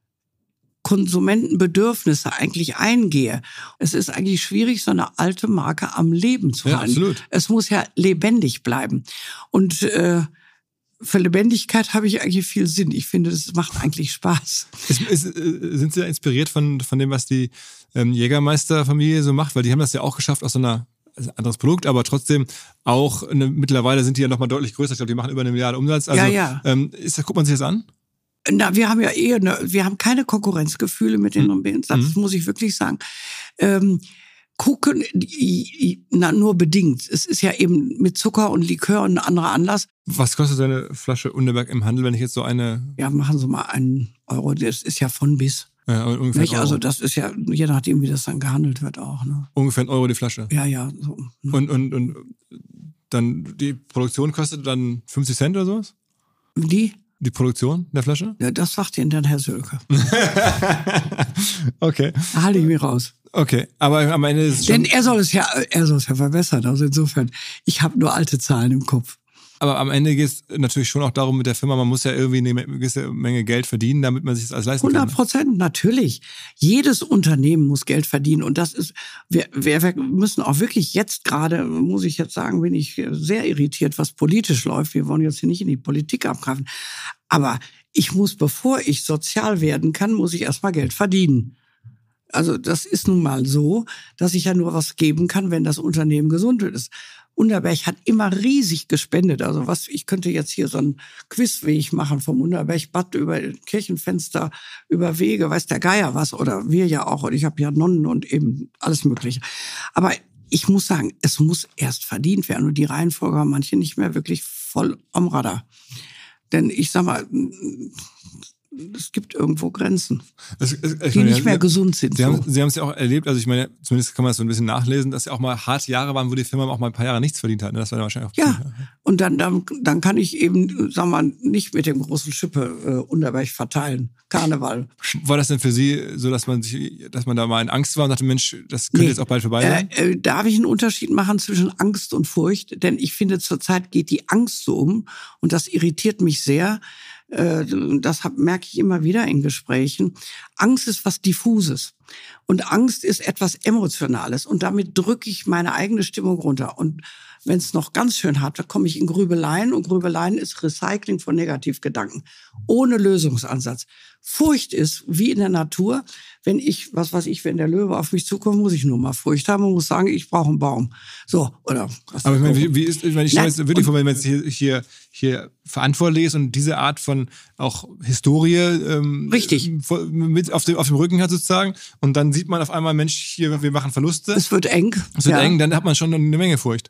Konsumentenbedürfnisse eigentlich eingehe. Es ist eigentlich schwierig, so eine alte Marke am Leben zu halten. Absolut. Es muss ja lebendig bleiben. Und für Lebendigkeit habe ich eigentlich viel Sinn. Ich finde, das macht eigentlich Spaß. Sind Sie da inspiriert von dem, was die Jägermeister-Familie so macht? Weil die haben das ja auch geschafft aus so einer anderes Produkt, aber trotzdem auch mittlerweile sind die ja noch mal deutlich größer. Ich glaube, die machen über 1 Milliarde Umsatz. Also, ja. Guckt man sich das an? Na, wir haben ja wir haben keine Konkurrenzgefühle mit den Rumänen. Das muss ich wirklich sagen. Gucken, nur bedingt. Es ist ja eben mit Zucker und Likör und ein anderer Anlass. Was kostet eine Flasche Underberg im Handel, wenn ich jetzt so eine... Ja, machen Sie mal 1 Euro. Das ist ja von bis. Ja, ungefähr Nicht? €1. Also das ist ja, je nachdem, wie das dann gehandelt wird auch. Ne? Ungefähr €1 die Flasche. Ja, so. Ne? Und dann die Produktion kostet dann 50 Cent oder sowas? Die Produktion der Flasche? Ja, das sagt Ihnen dann Herr Sölke. Okay. Da halte ich mich raus. Okay, aber am Ende ist es schon... Denn er soll es ja verbessern. Also insofern, ich habe nur alte Zahlen im Kopf. Aber am Ende geht es natürlich schon auch darum mit der Firma, man muss ja irgendwie eine gewisse Menge Geld verdienen, damit man sich das alles leisten kann. 100%, natürlich. Jedes Unternehmen muss Geld verdienen. Und das ist, wir müssen auch wirklich jetzt gerade, muss ich jetzt sagen, bin ich sehr irritiert, was politisch läuft. Wir wollen jetzt hier nicht in die Politik abgreifen. Aber ich muss, bevor ich sozial werden kann, muss ich erstmal Geld verdienen. Also das ist nun mal so, dass ich ja nur was geben kann, wenn das Unternehmen gesund ist. Unterberg hat immer riesig gespendet. Also ich könnte jetzt hier so einen Quizweg machen vom Unterbergbad über Kirchenfenster, über Wege, weiß der Geier was, oder wir ja auch. Und ich habe ja Nonnen und eben alles Mögliche. Aber ich muss sagen, es muss erst verdient werden. Und die Reihenfolge haben manche nicht mehr wirklich voll am Radar. Denn ich sag mal, es gibt irgendwo Grenzen, die nicht mehr gesund sind. Sie haben es ja auch erlebt, also ich meine, zumindest kann man das so ein bisschen nachlesen, dass ja auch mal harte Jahre waren, wo die Firma auch mal ein paar Jahre nichts verdient hat. Ne? Das war dann wahrscheinlich auch und dann kann ich eben, sagen wir mal, nicht mit dem großen Schippe Unterberg verteilen. Karneval. War das denn für Sie so, dass man da mal in Angst war und dachte, Mensch, das könnte jetzt auch bald vorbei sein? Darf ich einen Unterschied machen zwischen Angst und Furcht? Denn ich finde, zurzeit geht die Angst so um und das irritiert mich sehr. Das merke ich immer wieder in Gesprächen. Angst ist was Diffuses. Und Angst ist etwas Emotionales. Und damit drücke ich meine eigene Stimmung runter. Und wenn es noch ganz schön hat, da komme ich in Grübeleien. Und Grübeleien ist Recycling von Negativgedanken. Ohne Lösungsansatz. Furcht ist, wie in der Natur, wenn wenn der Löwe auf mich zukommt, muss ich nur mal Furcht haben und muss sagen, ich brauche einen Baum. So, oder was? Aber ich meine, ich stelle jetzt wirklich vor, wenn man jetzt hier verantwortlich ist und diese Art von auch Historie richtig mit auf dem Rücken hat sozusagen und dann sieht man auf einmal, Mensch, hier, wir machen Verluste. Es wird eng. Dann hat man schon eine Menge Furcht.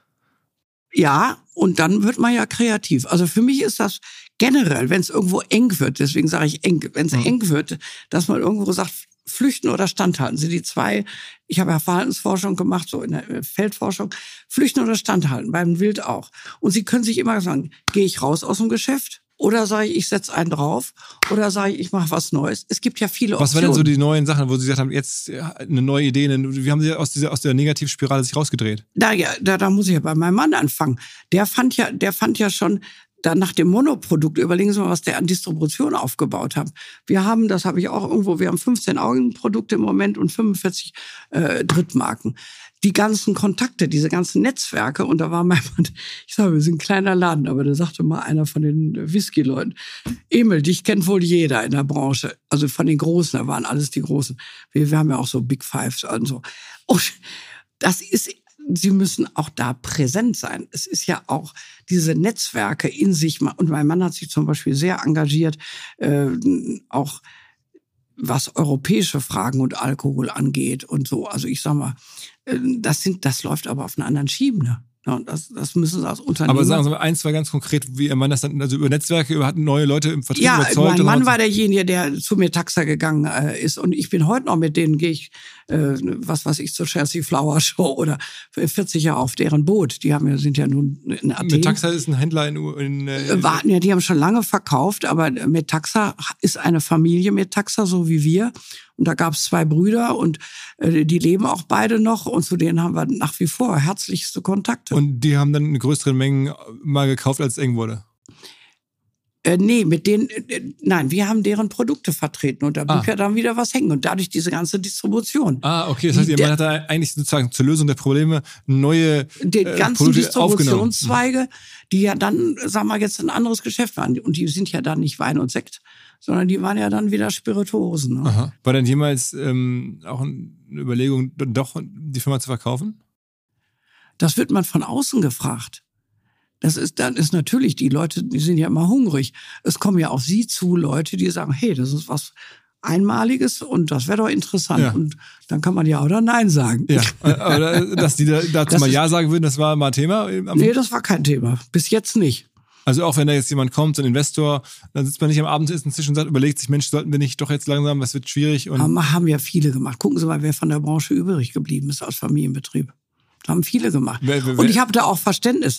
Ja, und dann wird man ja kreativ. Also für mich ist das generell, wenn es irgendwo eng wird, deswegen sage ich eng, wenn es eng wird, dass man irgendwo sagt, flüchten oder standhalten sind die zwei. Ich habe ja Verhaltensforschung gemacht, so in der Feldforschung. Flüchten oder standhalten, beim Wild auch. Und Sie können sich immer sagen, gehe ich raus aus dem Geschäft? Oder sage ich setze einen drauf? Oder sage ich mache was Neues? Es gibt ja viele Optionen. Was waren denn so die neuen Sachen, wo Sie gesagt haben, jetzt eine neue Idee? Wie haben Sie aus der Negativspirale sich rausgedreht? Da muss ich ja bei meinem Mann anfangen. Der fand ja schon, dann nach dem Monoprodukt, überlegen Sie mal, was der an Distribution aufgebaut hat. Wir haben, das habe ich auch irgendwo, wir haben 15 Augenprodukte im Moment und 45 Drittmarken. Die ganzen Kontakte, diese ganzen Netzwerke, und da war mein Mann, ich sage, wir sind ein kleiner Laden, aber da sagte mal einer von den Whisky-Leuten, Emil, dich kennt wohl jeder in der Branche, also von den Großen, da waren alles die Großen. Wir haben ja auch so Big Fives und so. Und das ist, Sie müssen auch da präsent sein. Es ist ja auch diese Netzwerke in sich, und mein Mann hat sich zum Beispiel sehr engagiert, auch was europäische Fragen und Alkohol angeht und so. Also ich sag mal, das läuft aber auf einer anderen Schiene. Ja, das müssen Sie als Unternehmen. Aber sagen Sie mal eins, zwei ganz konkret, wie Ihr Mann das dann, also über Netzwerke, hat neue Leute im Vertrieb überzeugt? Ja, mein Mann war derjenige, der zu Metaxa gegangen ist. Und ich bin heute noch mit denen, gehe ich, zur Chelsea Flower Show oder 40 Jahre auf deren Boot. Die sind ja nun in Athen. Metaxa ist ein Händler die haben schon lange verkauft, aber Metaxa ist eine Familie Metaxa, so wie wir. Und da gab es 2 Brüder und die leben auch beide noch und zu denen haben wir nach wie vor herzlichste Kontakte. Und die haben dann eine größere Menge mal gekauft, als es eng wurde? Nee, nein, wir haben deren Produkte vertreten und da blieb ja dann wieder was hängen und dadurch diese ganze Distribution. Okay, das heißt, Ihr Mann hat da eigentlich sozusagen zur Lösung der Probleme neue die ganzen Produkte Distributionszweige, die ja dann, sagen wir jetzt, ein anderes Geschäft waren. Und die sind ja dann nicht Wein und Sekt, sondern die waren ja dann wieder Spirituosen. Ne? Aha. War dann jemals auch eine Überlegung, doch die Firma zu verkaufen? Das wird man von außen gefragt. Dann ist natürlich, die Leute, die sind ja immer hungrig. Es kommen ja auf Sie zu Leute, die sagen, hey, das ist was Einmaliges und das wäre doch interessant. Ja. Und dann kann man ja oder nein sagen. Ja, aber dass die dazu mal ja sagen würden, das war mal ein Thema? Nee, das war kein Thema. Bis jetzt nicht. Also auch wenn da jetzt jemand kommt, so ein Investor, dann sitzt man nicht am Abendessenstisch und sagt, überlegt sich, Mensch, sollten wir nicht doch jetzt langsam, was wird schwierig? Und haben ja viele gemacht. Gucken Sie mal, wer von der Branche übrig geblieben ist aus Familienbetrieb. Das haben viele gemacht. Und ich habe da auch Verständnis.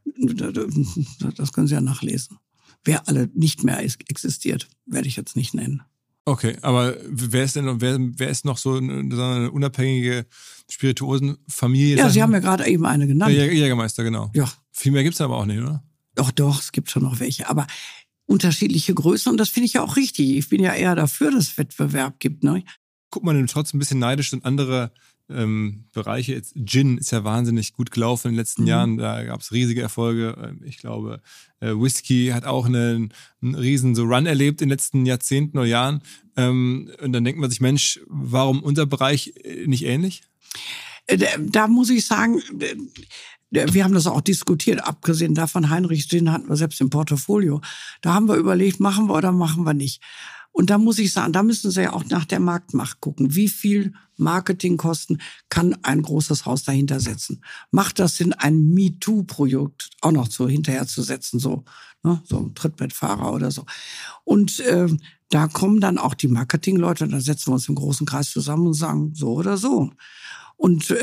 Das können Sie ja nachlesen. Wer alle nicht mehr existiert, werde ich jetzt nicht nennen. Okay, aber wer ist noch so eine unabhängige Spirituosenfamilie? Ja, Sie haben ja gerade eben eine genannt. Jägermeister, genau. Ja. Viel mehr gibt's aber auch nicht, oder? Doch, es gibt schon noch welche. Aber unterschiedliche Größen und das finde ich ja auch richtig. Ich bin ja eher dafür, dass es Wettbewerb gibt. Ne? Guckt man denn trotzdem ein bisschen neidisch in andere Bereiche. Jetzt Gin ist ja wahnsinnig gut gelaufen in den letzten Jahren. Da gab es riesige Erfolge. Ich glaube, Whisky hat auch einen riesen so Run erlebt in den letzten Jahrzehnten oder Jahren. Und dann denkt man sich, Mensch, warum unser Bereich nicht ähnlich? Da muss ich sagen, wir haben das auch diskutiert, abgesehen davon, Heinrich Gin hatten wir selbst im Portfolio. Da haben wir überlegt, machen wir oder machen wir nicht. Und da muss ich sagen, da müssen Sie ja auch nach der Marktmacht gucken. Wie viel Marketingkosten kann ein großes Haus dahinter setzen? Macht das Sinn, ein MeToo-Projekt auch noch so hinterher zu setzen, so ein Trittbettfahrer oder so? Und da kommen dann auch die Marketingleute, da setzen wir uns im großen Kreis zusammen und sagen, so oder so. Und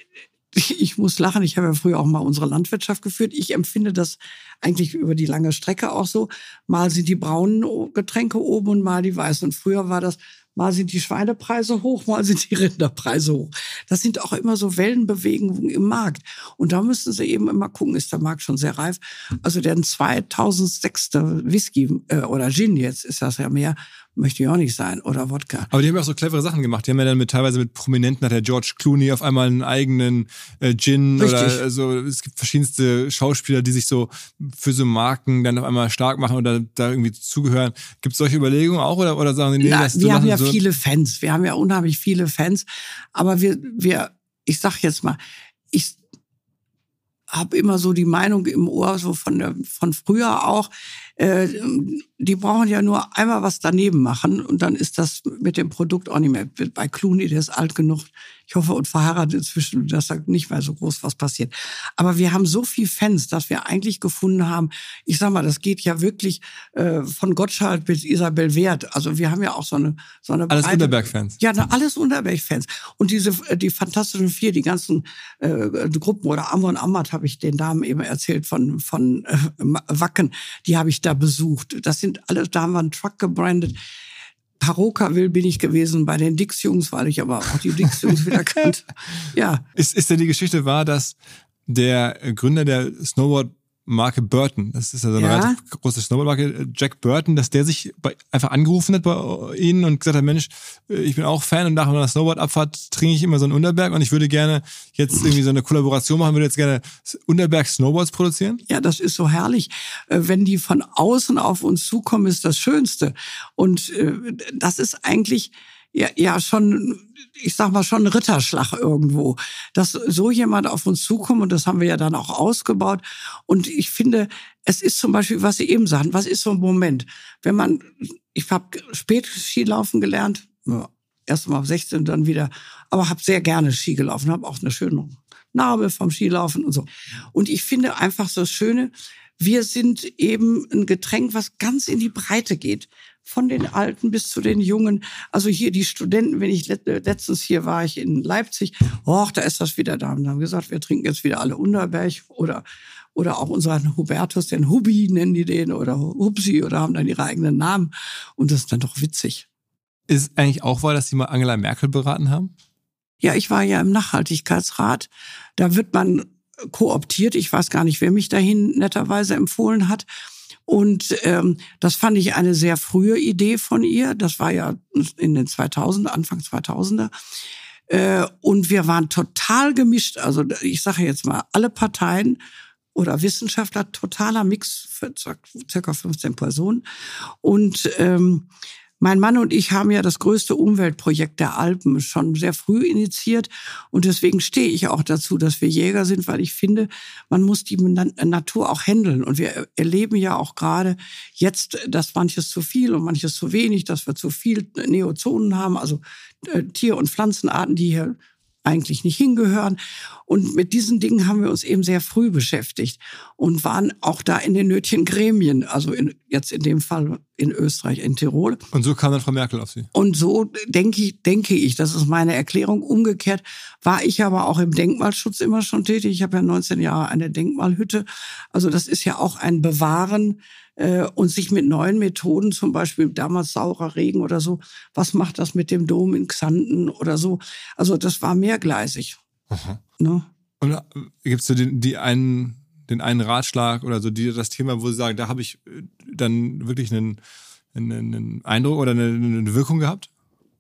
ich muss lachen, ich habe ja früher auch mal unsere Landwirtschaft geführt. Ich empfinde das eigentlich über die lange Strecke auch so. Mal sind die braunen Getränke oben und mal die weißen. Und früher war das, mal sind die Schweinepreise hoch, mal sind die Rinderpreise hoch. Das sind auch immer so Wellenbewegungen im Markt. Und da müssen Sie eben immer gucken, ist der Markt schon sehr reif. Also der 2006. Whisky oder Gin, jetzt ist das ja mehr, möchte ich auch nicht sein, oder Wodka. Aber die haben ja auch so clevere Sachen gemacht. Die haben ja dann teilweise mit Prominenten, hat der George Clooney auf einmal einen eigenen Gin. Richtig. Oder also es gibt verschiedenste Schauspieler, die sich so für so Marken dann auf einmal stark machen oder da irgendwie zugehören. Gibt es solche Überlegungen auch oder sagen Sie, nee, wir haben ja so viele Fans. Wir haben ja unheimlich viele Fans. Aber ich sag jetzt mal, ich habe immer so die Meinung im Ohr, so von früher auch, die brauchen ja nur einmal was daneben machen und dann ist das mit dem Produkt auch nicht mehr. Bei Clooney, der ist alt genug, ich hoffe, und verheiratet inzwischen, dass da nicht mehr so groß was passiert. Aber wir haben so viel Fans, dass wir eigentlich gefunden haben, ich sag mal, das geht ja wirklich von Gottschalk bis Isabel Wert. Also wir haben ja auch so eine alles Unterberg-Fans. Ja, alles Unterberg-Fans. Und die Fantastischen Vier, die ganzen Gruppen oder Amor und Amat, habe ich den Damen eben erzählt von Wacken, die habe ich da besucht. Das sind alle, da haben wir einen Truck gebrandet. Parokaville bin ich gewesen bei den Dix-Jungs, weil ich aber auch die Dix-Jungs wieder kannte. Ja. Ist denn die Geschichte wahr, dass der Gründer der Snowboard-Marke Burton, das ist ja so eine relativ große Snowboard-Marke, Jack Burton, dass der sich einfach angerufen hat bei Ihnen und gesagt hat, Mensch, ich bin auch Fan und nach einer Snowboard-Abfahrt trinke ich immer so einen Unterberg und ich würde gerne jetzt irgendwie so eine Kollaboration machen, würde jetzt gerne Unterberg-Snowboards produzieren? Ja, das ist so herrlich. Wenn die von außen auf uns zukommen, ist das Schönste. Und das ist eigentlich ja schon, ich sag mal, schon ein Ritterschlag irgendwo, dass so jemand auf uns zukommt und das haben wir ja dann auch ausgebaut. Und ich finde, es ist zum Beispiel, was Sie eben sagten, was ist so ein Moment, ich habe spät Skilaufen gelernt, erst mal ab 16 dann wieder, aber habe sehr gerne Ski gelaufen, habe auch eine schöne Narbe vom Skilaufen und so. Und ich finde einfach so das Schöne, wir sind eben ein Getränk, was ganz in die Breite geht. Von den Alten bis zu den Jungen. Also hier die Studenten, wenn ich letztens hier war ich in Leipzig, da ist das wieder da. Und haben gesagt, wir trinken jetzt wieder alle Unterberg oder auch unseren Hubertus, den Hubi nennen die den oder Hupsi oder haben dann ihre eigenen Namen. Und das ist dann doch witzig. Ist eigentlich auch wahr, dass Sie mal Angela Merkel beraten haben? Ja, ich war ja im Nachhaltigkeitsrat. Da wird man kooptiert. Ich weiß gar nicht, wer mich dahin netterweise empfohlen hat. Und das fand ich eine sehr frühe Idee von ihr. Das war ja in den 2000er, Anfang 2000er. Und wir waren total gemischt. Also ich sage jetzt mal, alle Parteien oder Wissenschaftler, totaler Mix für circa 15 Personen. Und mein Mann und ich haben ja das größte Umweltprojekt der Alpen schon sehr früh initiiert. Und deswegen stehe ich auch dazu, dass wir Jäger sind, weil ich finde, man muss die Natur auch handeln. Und wir erleben ja auch gerade jetzt, dass manches zu viel und manches zu wenig, dass wir zu viel Neozonen haben, also Tier- und Pflanzenarten, die hier eigentlich nicht hingehören. Und mit diesen Dingen haben wir uns eben sehr früh beschäftigt und waren auch da in den nötigen Gremien, also jetzt in dem Fall in Österreich, in Tirol. Und so kam dann Frau Merkel auf Sie? Und so denke ich, das ist meine Erklärung. Umgekehrt war ich aber auch im Denkmalschutz immer schon tätig. Ich habe ja 19 Jahre eine Denkmalhütte. Also das ist ja auch ein Bewahren und sich mit neuen Methoden, zum Beispiel damals saurer Regen oder so, was macht das mit dem Dom in Xanten oder so? Also das war mehrgleisig. Ne? Und gibt es so den einen Ratschlag oder so das Thema, wo Sie sagen, da habe ich dann wirklich einen Eindruck oder eine Wirkung gehabt?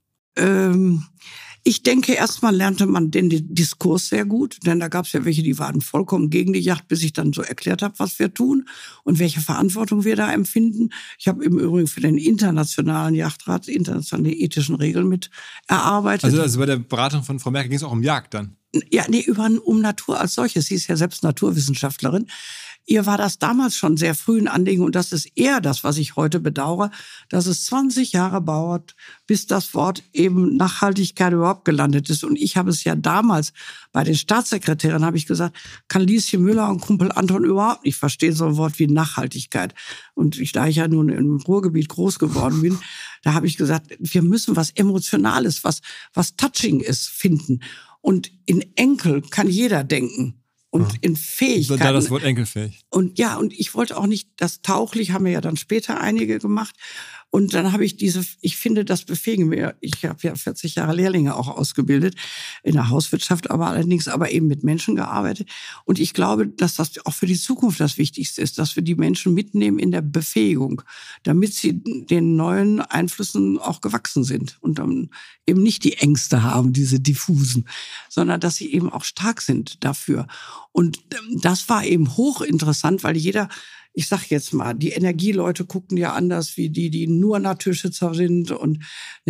Ich denke, erstmal lernte man den Diskurs sehr gut, denn da gab es ja welche, die waren vollkommen gegen die Yacht, bis ich dann so erklärt habe, was wir tun und welche Verantwortung wir da empfinden. Ich habe im Übrigen für den internationalen Yachtrat internationale ethischen Regeln mit erarbeitet. Also bei der Beratung von Frau Merkel ging es auch um Jagd dann? Ja, nee, um Natur als solches. Sie ist ja selbst Naturwissenschaftlerin. Ihr war das damals schon sehr früh ein Anliegen und das ist eher das, was ich heute bedauere, dass es 20 Jahre dauert, bis das Wort eben Nachhaltigkeit überhaupt gelandet ist. Und ich habe es ja damals bei den Staatssekretären, habe ich gesagt, kann Lieschen Müller und Kumpel Anton überhaupt nicht verstehen, so ein Wort wie Nachhaltigkeit. Und da ich ja nun im Ruhrgebiet groß geworden bin, da habe ich gesagt, wir müssen was Emotionales, was touching ist, finden. Und in Enkel kann jeder denken. Und in Fähigkeiten. Da das Wort enkelfähig. Und ja, und ich wollte auch nicht, das tauglich haben wir ja dann später einige gemacht. Und dann habe ich ich finde, das befähigen wir. Ich habe ja 40 Jahre Lehrlinge auch ausgebildet, in der Hauswirtschaft aber eben mit Menschen gearbeitet. Und ich glaube, dass das auch für die Zukunft das Wichtigste ist, dass wir die Menschen mitnehmen in der Befähigung, damit sie den neuen Einflüssen auch gewachsen sind und dann eben nicht die Ängste haben, diese diffusen, sondern dass sie eben auch stark sind dafür. Und das war eben hochinteressant, weil ich sag jetzt mal, die Energieleute gucken ja anders wie die nur Naturschützer sind und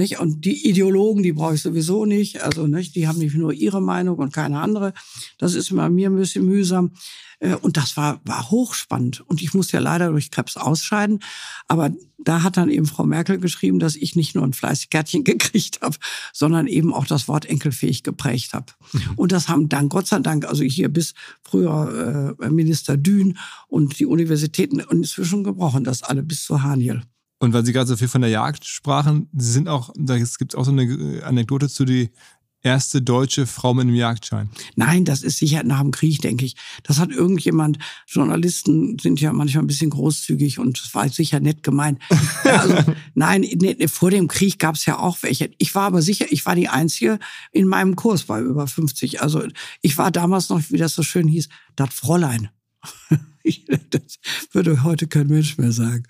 die Ideologen, die brauche ich sowieso nicht. Also die haben nicht nur ihre Meinung und keine andere. Das ist mir ein bisschen mühsam. Und das war hochspannend. Und ich musste ja leider durch Krebs ausscheiden. Aber da hat dann eben Frau Merkel geschrieben, dass ich nicht nur ein Fleißkärtchen gekriegt habe, sondern eben auch das Wort enkelfähig geprägt habe. Und das haben dann, Gott sei Dank, also hier bis früher Minister Dün und die Universitäten inzwischen gebrochen, das alle bis zu Haniel. Und weil Sie gerade so viel von der Jagd sprachen, Sie sind auch, da gibt es auch so eine Anekdote zu die erste deutsche Frau mit einem Jagdschein. Nein, das ist sicher nach dem Krieg, denke ich. Das hat irgendjemand, Journalisten sind ja manchmal ein bisschen großzügig und das war sicher nett gemeint. Also, nein, vor dem Krieg gab es ja auch welche. Ich war aber sicher, ich war die Einzige in meinem Kurs bei über 50. Also ich war damals noch, wie das so schön hieß, das Fräulein. Das würde heute kein Mensch mehr sagen.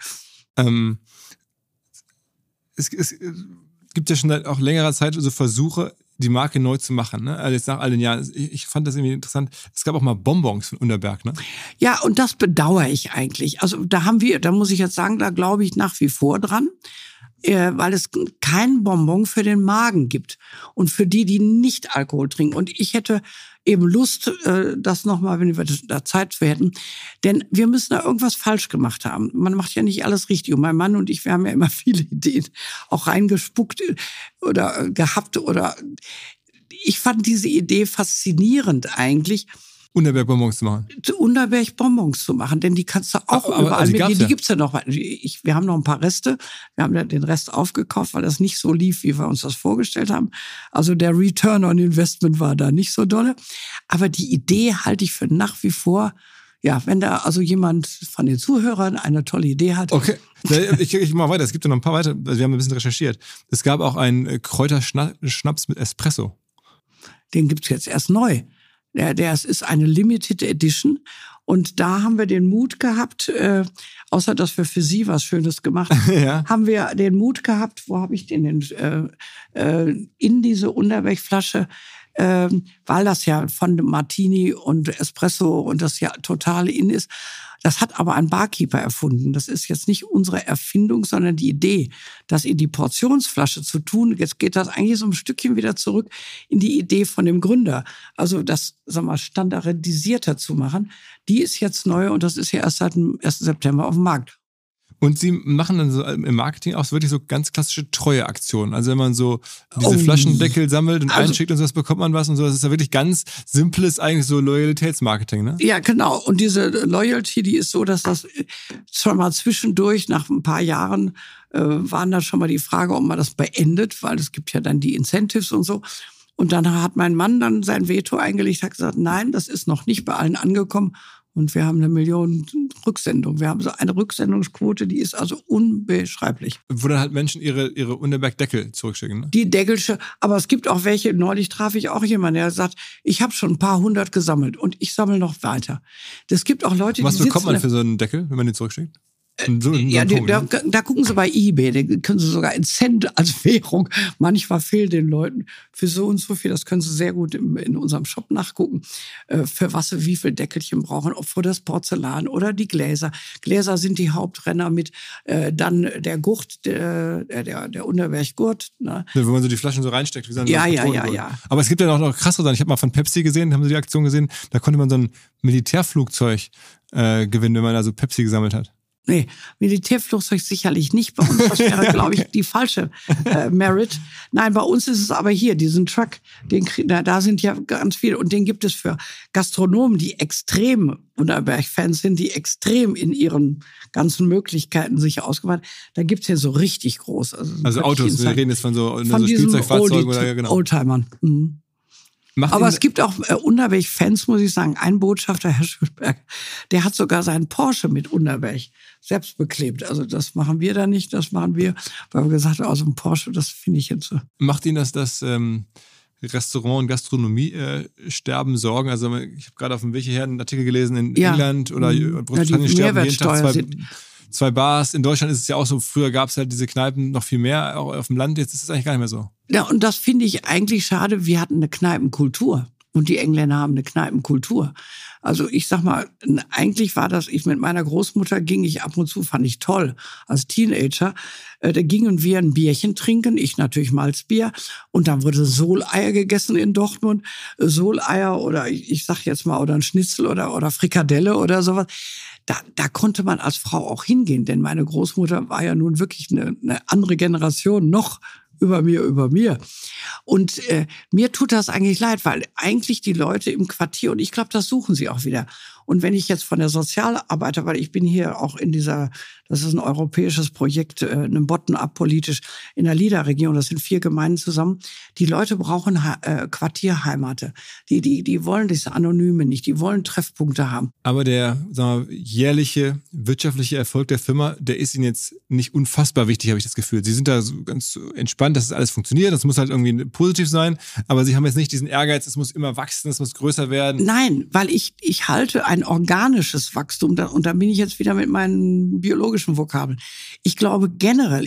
Es gibt ja schon seit auch längerer Zeit so Versuche, die Marke neu zu machen, ne? Also jetzt nach all den Jahren. Ich fand das irgendwie interessant. Es gab auch mal Bonbons von Unterberg, ne? Ja, und das bedauere ich eigentlich. Also da muss ich jetzt sagen, da glaube ich nach wie vor dran, weil es kein Bonbon für den Magen gibt und für die nicht Alkohol trinken. Und ich hätte eben Lust, das nochmal, wenn wir da Zeit für hätten. Denn wir müssen da irgendwas falsch gemacht haben. Man macht ja nicht alles richtig. Und mein Mann und ich, wir haben ja immer viele Ideen auch reingespuckt oder gehabt. Oder ich fand diese Idee faszinierend eigentlich. Unterberg-Bonbons zu machen. Unterberg-Bonbons zu machen, denn die kannst du auch überall also die gibt's ja noch. Wir haben noch ein paar Reste. Wir haben den Rest aufgekauft, weil das nicht so lief, wie wir uns das vorgestellt haben. Also der Return on Investment war da nicht so dolle. Aber die Idee halte ich für nach wie vor, ja, wenn da also jemand von den Zuhörern eine tolle Idee hat. Okay, ich mal weiter. Es gibt ja noch ein paar weiter. Also wir haben ein bisschen recherchiert. Es gab auch einen Kräuterschnaps mit Espresso. Den gibt's jetzt erst neu. Es ist eine Limited Edition und da haben wir den Mut gehabt, außer dass wir für Sie was Schönes gemacht haben, ja. Haben wir den Mut gehabt, wo habe ich den denn, in diese Unterberg-Flasche, weil das ja von Martini und Espresso und das ja total in ist. Das hat aber ein Barkeeper erfunden. Das ist jetzt nicht unsere Erfindung, sondern die Idee, das in die Portionsflasche zu tun. Jetzt geht das eigentlich so ein Stückchen wieder zurück in die Idee von dem Gründer. Also das, standardisierter zu machen. Die ist jetzt neu und das ist ja erst seit dem 1. September auf dem Markt. Und sie machen dann so im Marketing auch wirklich so ganz klassische Treueaktionen. Also wenn man so diese Flaschendeckel sammelt und einschickt und sowas, bekommt man was und so. Das ist ja wirklich ganz simples eigentlich so Loyalitätsmarketing, ne? Ja, genau. Und diese Loyalty, die ist so, dass das schon mal zwischendurch, nach ein paar Jahren, waren da schon mal die Frage, ob man das beendet, weil es gibt ja dann die Incentives und so. Und dann hat mein Mann dann sein Veto eingelegt, hat gesagt, nein, das ist noch nicht bei allen angekommen. Und wir haben 1 Million Rücksendungen. Wir haben so eine Rücksendungsquote, die ist also unbeschreiblich. Wo dann halt Menschen ihre Unterberg-Deckel zurückschicken, ne? Die Deckelsche, aber es gibt auch welche, neulich traf ich auch jemanden, der sagt, ich habe schon ein paar 100 gesammelt und ich sammle noch weiter. Das gibt auch Leute, Was die bekommt man für so einen Deckel, wenn man den zurückschickt? Ja, da gucken Sie bei eBay, da können Sie sogar in Cent als Währung. Manchmal fehlt den Leuten für so und so viel, das können Sie sehr gut in unserem Shop nachgucken, für was Sie wie viel Deckelchen brauchen, ob für das Porzellan oder die Gläser. Gläser sind die Hauptrenner mit, dann der Gurt, der Unterberg-Gurt. Ne? Ja, wo man so die Flaschen so reinsteckt. Wie so ein Ja. Aber es gibt ja auch noch krassere Sachen. Ich habe mal von Pepsi gesehen, haben Sie die Aktion gesehen? Da konnte man so ein Militärflugzeug gewinnen, wenn man da so Pepsi gesammelt hat. Nee, Militärflugzeug sicherlich nicht bei uns. Das wäre, glaube ich, die falsche Merit. Nein, bei uns ist es aber hier, diesen Truck, da sind ja ganz viele. Und den gibt es für Gastronomen, die extrem Unterberg-Fans sind, die extrem in ihren ganzen Möglichkeiten sich ausgeweitet. Da gibt's ja so richtig groß. Also Autos, wir reden jetzt von so diesen Spielzeugfahrzeugen oder genau. Oldtimern. Mhm. Aber es gibt auch Unterberg-Fans, muss ich sagen. Ein Botschafter, Herr Schulberg, der hat sogar seinen Porsche mit Unterberg selbst beklebt. Also das machen wir da nicht, das machen wir, weil wir gesagt haben, aus dem Porsche, das finde ich jetzt so. Macht Ihnen das Restaurant- und Gastronomie sterben Sorgen? Also ich habe gerade auf dem Weg hierher einen Artikel gelesen, in England oder Großbritannien sterben jeden Tag zwei Bars. In Deutschland ist es ja auch so, früher gab es halt diese Kneipen noch viel mehr, auch auf dem Land. Jetzt ist es eigentlich gar nicht mehr so. Ja, und das finde ich eigentlich schade. Wir hatten eine Kneipenkultur. Und die Engländer haben eine Kneipenkultur. Also ich sag mal, eigentlich war das, mit meiner Großmutter ging ich ab und zu, fand ich toll, als Teenager. Da gingen wir ein Bierchen trinken, ich natürlich Malzbier. Und dann wurde Soleier gegessen in Dortmund. Soleier oder ich sag jetzt mal, oder ein Schnitzel oder Frikadelle oder sowas. Da konnte man als Frau auch hingehen, denn meine Großmutter war ja nun wirklich eine andere Generation, noch über mir. Und mir tut das eigentlich leid, weil eigentlich die Leute im Quartier, und ich glaube, das suchen sie auch wieder. Und wenn ich jetzt von der Sozialarbeiter, weil ich bin hier auch in das ist ein europäisches Projekt, ein Bottom-up politisch in der LIDA-Region, das sind 4 Gemeinden zusammen. Die Leute brauchen Quartierheimate. Die wollen diese Anonyme nicht, die wollen Treffpunkte haben. Aber der, sagen wir, jährliche wirtschaftliche Erfolg der Firma, der ist Ihnen jetzt nicht unfassbar wichtig, habe ich das Gefühl. Sie sind da so ganz entspannt, dass das alles funktioniert, das muss halt irgendwie positiv sein, aber Sie haben jetzt nicht diesen Ehrgeiz, es muss immer wachsen, es muss größer werden. Nein, weil ich halte ein organisches Wachstum, und da bin ich jetzt wieder mit meinen biologischen Vokabeln. Ich glaube generell,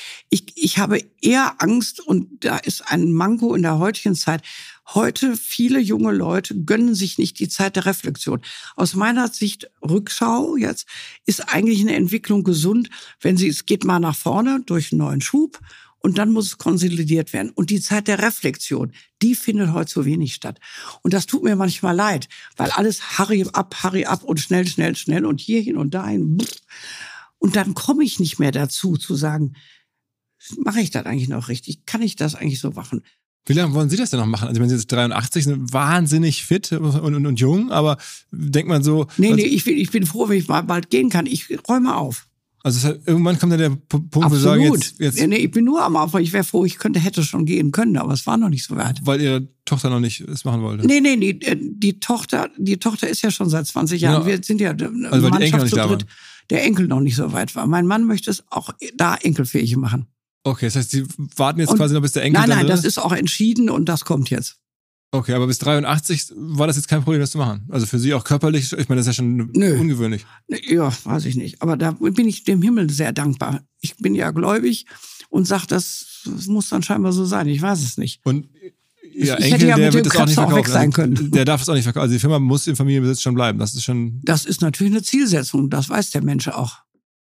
ich habe eher Angst, und da ist ein Manko in der heutigen Zeit. Heute viele junge Leute gönnen sich nicht die Zeit der Reflexion. Aus meiner Sicht, Rückschau jetzt, ist eigentlich eine Entwicklung gesund, es geht mal nach vorne durch einen neuen Schub. Und dann muss es konsolidiert werden. Und die Zeit der Reflexion, die findet heute zu wenig statt. Und das tut mir manchmal leid, weil alles hurry up und schnell und hierhin und dahin. Und dann komme ich nicht mehr dazu, zu sagen, mache ich das eigentlich noch richtig? Kann ich das eigentlich so machen? Wie lange wollen Sie das denn noch machen? Also wenn Sie jetzt 83 sind, wahnsinnig fit und jung, aber denkt man so... Nee, ich bin froh, wenn ich mal bald gehen kann. Ich räume auf. Also irgendwann kommt dann der Punkt, wo Sie sagen, jetzt... Nee, ich bin nur am Aufbau. Ich wäre froh, hätte schon gehen können, aber es war noch nicht so weit. Weil Ihre Tochter noch nicht es machen wollte? Nee, die Tochter ist ja schon seit 20 Jahren. Ja. Wir sind ja also weil die Enkel noch nicht da waren. Der Enkel noch nicht so weit war. Mein Mann möchte es auch da enkelfähig machen. Okay, das heißt, Sie warten jetzt quasi noch, bis der Enkel Nein, dann drin das ist auch entschieden und das kommt jetzt. Okay, aber bis 83 war das jetzt kein Problem, das zu machen? Also für Sie auch körperlich, ich meine, das ist ja schon ungewöhnlich. Ja, weiß ich nicht. Aber da bin ich dem Himmel sehr dankbar. Ich bin ja gläubig und sage, das muss dann scheinbar so sein. Ich weiß es nicht. Und Ihr ich Enkel, hätte ja der mit wird dem das auch nicht Krebs auch weg verkaufen. sein können. Der darf es auch nicht verkaufen. Also die Firma muss im Familienbesitz schon bleiben. Das ist natürlich eine Zielsetzung. Das weiß der Mensch auch.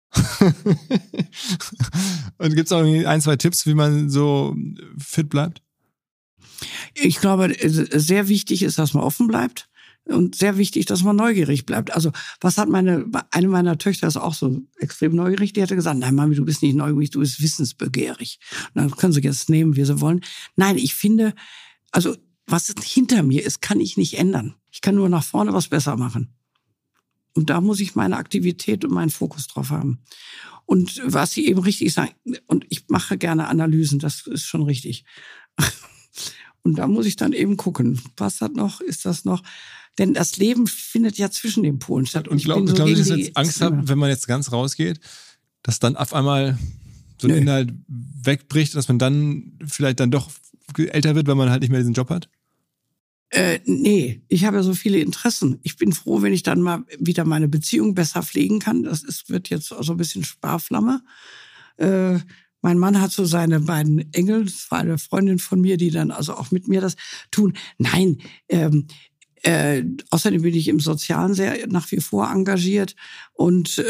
Und gibt es auch irgendwie 1, 2 Tipps, wie man so fit bleibt? Ich glaube, sehr wichtig ist, dass man offen bleibt. Und sehr wichtig, dass man neugierig bleibt. Also was hat eine meiner Töchter ist auch so extrem neugierig, die hatte gesagt, nein Mami, du bist nicht neugierig, du bist wissensbegierig. Und dann können Sie jetzt nehmen, wie Sie wollen. Nein, ich finde, also was hinter mir ist, kann ich nicht ändern. Ich kann nur nach vorne was besser machen. Und da muss ich meine Aktivität und meinen Fokus drauf haben. Und was Sie eben richtig sagen, und ich mache gerne Analysen, das ist schon richtig. Und da muss ich dann eben gucken, was hat noch, ist das noch? Denn das Leben findet ja zwischen den Polen statt. Und glauben Sie, dass Sie jetzt Angst haben, wenn man jetzt ganz rausgeht, dass dann auf einmal so ein Inhalt wegbricht, dass man dann vielleicht dann doch älter wird, weil man halt nicht mehr diesen Job hat? Nee, ich habe ja so viele Interessen. Ich bin froh, wenn ich dann mal wieder meine Beziehung besser pflegen kann. Wird jetzt auch so ein bisschen Sparflamme. Mein Mann hat so seine beiden Engel, das war eine Freundin von mir, die dann also auch mit mir das tun. Nein, außerdem bin ich im Sozialen sehr nach wie vor engagiert und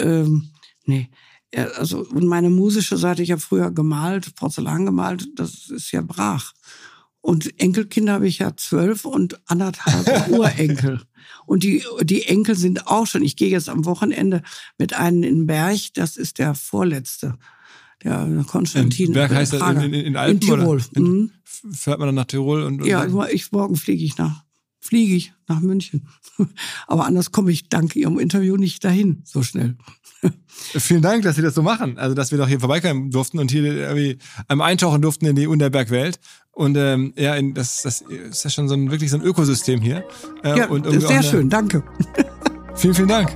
und meine musische Seite, ich habe früher gemalt, Porzellan gemalt, das ist ja brach. Und Enkelkinder habe ich ja 12 und 1,5 Urenkel. Und die Enkel sind auch schon, ich gehe jetzt am Wochenende mit einem in den Berg, das ist der vorletzte. Der Konstantin. Berg heißt das in Alpen? In Tirol. Oder? Fährt man dann nach Tirol? Und ja, morgen fliege ich nach München. Aber anders komme ich dank Ihrem Interview nicht dahin, so schnell. Vielen Dank, dass Sie das so machen. Also, dass wir doch hier vorbeikommen durften und hier irgendwie einmal eintauchen durften in die Unterberg-Welt. Und das ist ja schon wirklich so ein Ökosystem hier. Und sehr schön, danke. Vielen, vielen Dank.